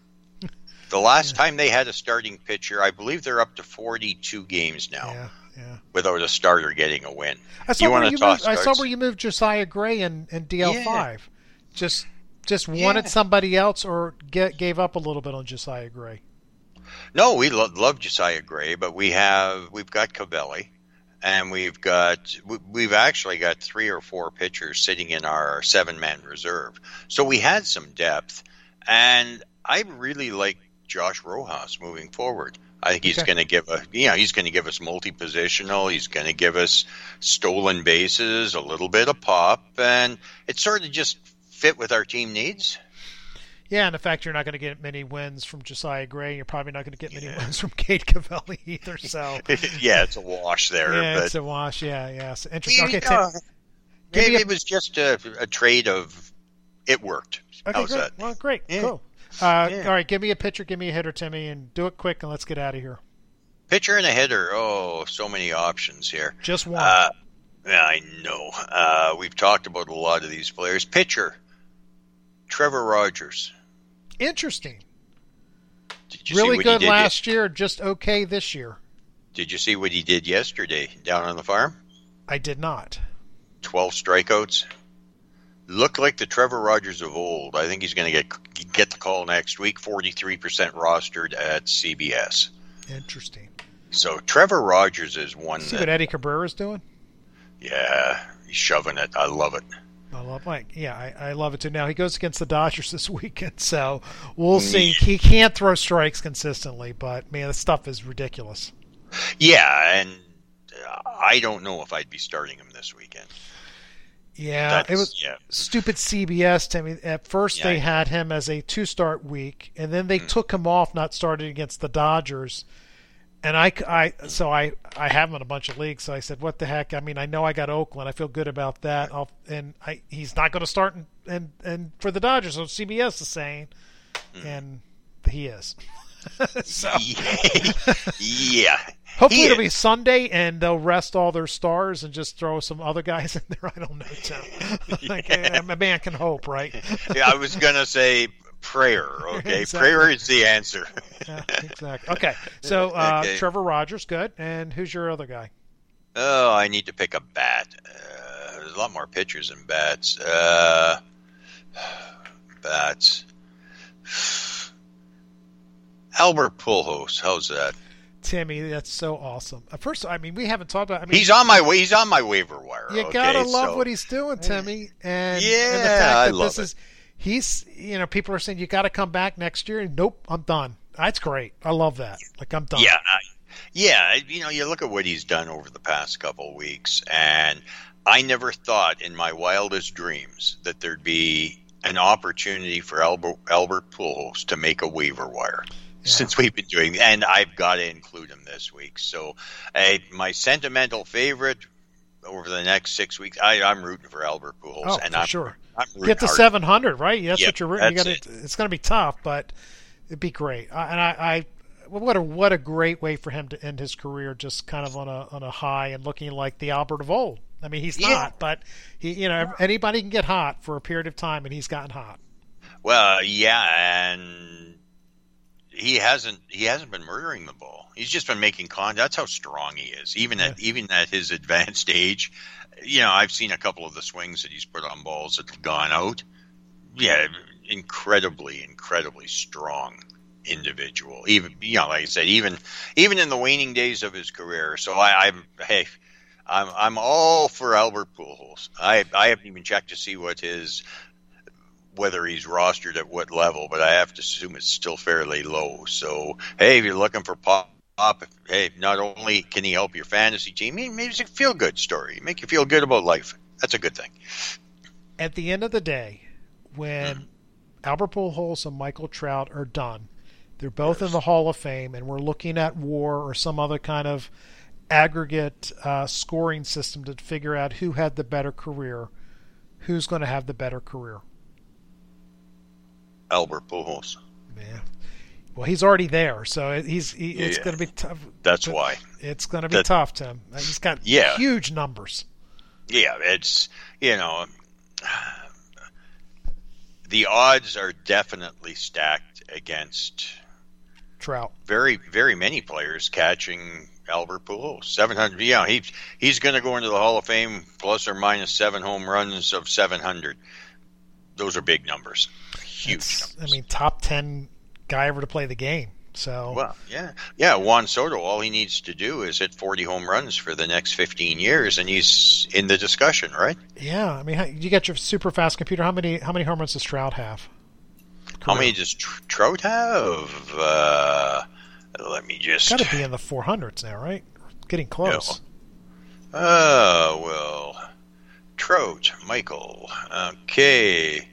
The last yeah. time they had a starting pitcher, I believe they're up to forty-two games now yeah, yeah. without a starter getting a win. I saw, you where, you moved, starts? I saw where you moved Josiah Gray in, in D L five. Yeah. Just just wanted yeah. somebody somebody else or get, gave up a little bit on Josiah Gray? No, we lo- love Josiah Gray, but we have we've got Covelli, and we've got we, we've actually got three or four pitchers sitting in our seven-man reserve. So we had some depth, and I really like Josh Rojas moving forward. I think he's okay. going to give a you know he's going to give us multi-positional. He's going to give us stolen bases, a little bit of pop, and it sort of just fit with our team needs. Yeah, and the fact you're not going to get many wins from Josiah Gray, you're probably not going to get many yeah. wins from Cade Covelli either. So yeah, it's a wash there. Yeah, but... it's a wash. Yeah, yeah. So interesting. Okay, uh, Tim, maybe a... it was just a, a trade of it worked. Okay, How's great. that? Well, great, yeah. cool. Uh, yeah. All right, give me a pitcher, give me a hitter, Timmy, and do it quick, and let's get out of here. Pitcher and a hitter. Oh, so many options here. Just one. Uh, yeah, I know. Uh, we've talked about a lot of these players. Pitcher, Trevor Rogers. Interesting. Did you really see what good he did last ye- year, just okay this year. Did you see what he did yesterday down on the farm? I did not. twelve strikeouts, look like the Trevor Rogers of old. I think he's going to get get the call next week. forty-three percent rostered at C B S. Interesting. So Trevor Rogers is one. See that, what Eddie Cabrera's doing? Yeah, he's shoving it. I love it. I love like yeah, I, I love it too. Now he goes against the Dodgers this weekend, so we'll see. He can't throw strikes consistently, but man, this stuff is ridiculous. Yeah, and I don't know if I'd be starting him this weekend. Yeah, That's, it was yeah. stupid C B S. To me, at first Yeah, they I- had him as a two-start week, and then they Mm. took him off, not starting against the Dodgers. And I, I, so I, I have him in a bunch of leagues. So I said, "What the heck?" I mean, I know I got Oakland. I feel good about that. I'll, and I, he's not going to start, and and and for the Dodgers. So C B S is saying, Mm. and he is. So yeah. hopefully He it'll is. be Sunday, and they'll rest all their stars and just throw some other guys in there. I don't know, Tim. Like, a man can hope, right? Yeah, I was gonna say prayer. Okay, Exactly. prayer is the answer. Yeah, exactly. Okay, so uh, Okay. Trevor Rogers, good. And who's your other guy? Oh, I need to pick a bat. Uh, there's a lot more pitchers than bats. Uh, bats. Albert Pujols. How's that? Timmy, that's so awesome. Uh, First, I mean, we haven't talked about. I mean, He's on my way. He's on my waiver wire. you okay, gotta love so- what he's doing, Timmy. And, Yeah, and the fact that I love this it. is, he's, you know, people are saying you got to come back next year. And nope, I'm done. That's great. I love that. Like I'm done. Yeah, I- yeah. You know, you look at what he's done over the past couple of weeks, and I never thought in my wildest dreams that there'd be an opportunity for Albert, Albert Pujols to make a waiver wire. Yeah. Since we've been doing, and I've got to include him this week. So, uh, my sentimental favorite over the next six weeks, I, I'm rooting for Albert Pujols, Oh, and for I'm, sure. I'm rooting Get to hard. seven hundred, right? That's Yep, what you're rooting. You that's got It's going to be tough, but it'd be great. I, and I, I, what a what a great way for him to end his career, just kind of on a on a high and looking like the Albert of old. I mean, he's Yeah. not, but he, you know, anybody can get hot for a period of time, and he's gotten hot. Well, yeah, and he hasn't he hasn't been murdering the ball. He's just been making contact. That's how strong he is, even at even at his advanced age. You know, I've seen a couple of the swings that he's put on balls that have gone out. Yeah, incredibly, incredibly strong individual. Even you know, like I said, even even in the waning days of his career. So I, I'm hey, I'm I'm all for Albert Pujols. I I haven't even checked to see what his whether he's rostered at what level, but I have to assume it's still fairly low. So hey, if you're looking for pop. Up, hey, not only can he help your fantasy team, maybe it's a feel-good story. Make you feel good about life. That's a good thing. At the end of the day, when Mm. Albert Pujols and Michael Trout are done, they're both in the Hall of Fame, and we're looking at WAR or some other kind of aggregate uh, scoring system to figure out who had the better career. Who's going to have the better career? Albert Pujols. Yeah. Well, he's already there, so he's he, it's Yeah. going to be tough. That's why. It's going to be That- tough, Tim. He's got Yeah. huge numbers. Yeah, it's, you know, the odds are definitely stacked against Trout. very, very many players catching Albert Pujols. seven hundred, yeah, he, he's going to go into the Hall of Fame plus or minus seven home runs of seven hundred. Those are big numbers. Huge It's- numbers. I mean, top ten guy ever to play the game. So Well, yeah, yeah. Juan Soto, all he needs to do is hit forty home runs for the next fifteen years, and he's in the discussion, right? yeah, I mean, how- you got your super fast computer. How many how many home runs does Trout have? How many does Tr- Trout have? Uh, let me just. Got to be in the four hundreds now, right? Getting close. Oh well, Trout, Michael. Okay,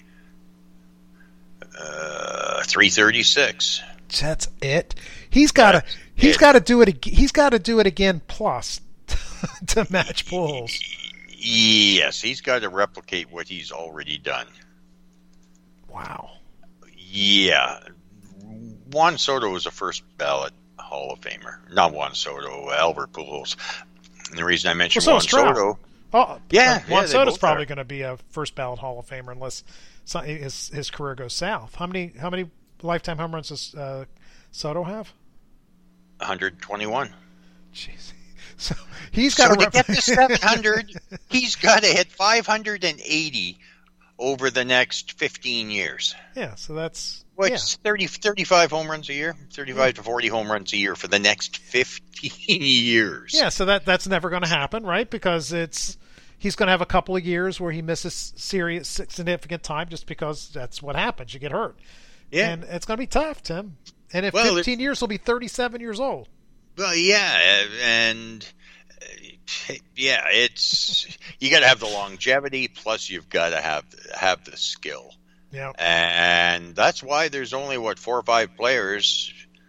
uh, three thirty six. That's it. He's got to. That's He's it. got to do it. ag- He's got to do it again plus to match Pujols. Yes, he's got to replicate what he's already done. Wow. Yeah. Juan Soto was a first ballot Hall of Famer. Not Juan Soto, Albert Pujols. And the reason I mentioned Well, Juan so is Trout. Soto. Oh, Yeah, uh, yeah, Juan they Soto's both probably are. going to be a first ballot Hall of Famer unless some, his his career goes south. How many how many lifetime home runs does uh, Soto have? one hundred twenty-one. Jeez. So he's got So to to get to seven hundred, he's got to hit five hundred eighty over the next fifteen years. Yeah, so that's Which yeah. is thirty, thirty-five home runs a year, thirty-five yeah. to forty home runs a year for the next fifteen years. Yeah, so that that's never going to happen, right? Because it's he's going to have a couple of years where he misses serious, significant time just because that's what happens. You get hurt. Yeah. And it's going to be tough, Tim. And in well, fifteen years, he'll be thirty-seven years old. Well, yeah, and yeah, it's you got to have the longevity, plus you've got to have have the skill. Yeah, and that's why there's only what four or five players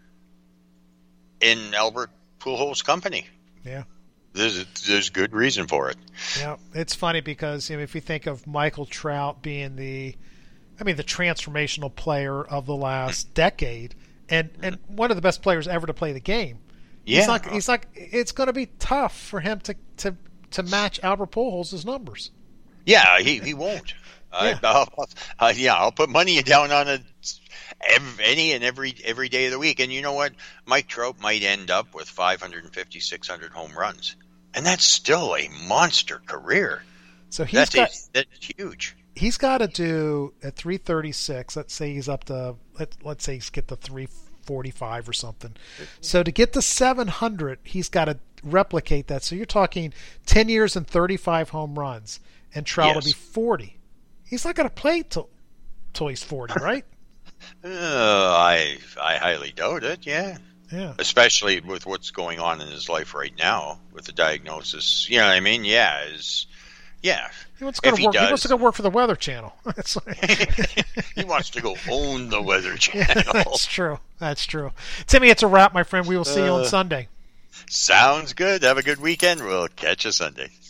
in Albert Pujols' company. Yeah, there's there's good reason for it. Yeah, it's funny because you know, if you think of Michael Trout being the, I mean, the transformational player of the last decade, and and one of the best players ever to play the game. Yeah, he's not. He's not. It's going to be tough for him to to to match Albert Pujols' numbers. Yeah, he he won't. Yeah. I, I'll, uh, yeah, I'll put money down on it every, any and every every day of the week. And you know what? Mike Trout might end up with five fifty, six hundred home runs, and that's still a monster career. So he's that's, got, a, that's huge. He's got to do at three thirty-six. Let's say he's up to let let's say he's get to three forty-five or something. So to get to seven hundred, he's got to replicate that. So you're talking ten years and thirty-five home runs, and Trout yes. will be forty. He's not going to play till till he's forty, right? uh, I I highly doubt it. Yeah, yeah. Especially with what's going on in his life right now with the diagnosis. You know what I mean? Yeah, is yeah. He wants to go to work. He, he wants to go work for the Weather Channel. Like... he wants to go own the Weather Channel. Yeah, that's true. That's true. Timmy, it's a wrap, my friend. We will see uh, you on Sunday. Sounds good. Have a good weekend. We'll catch you Sunday.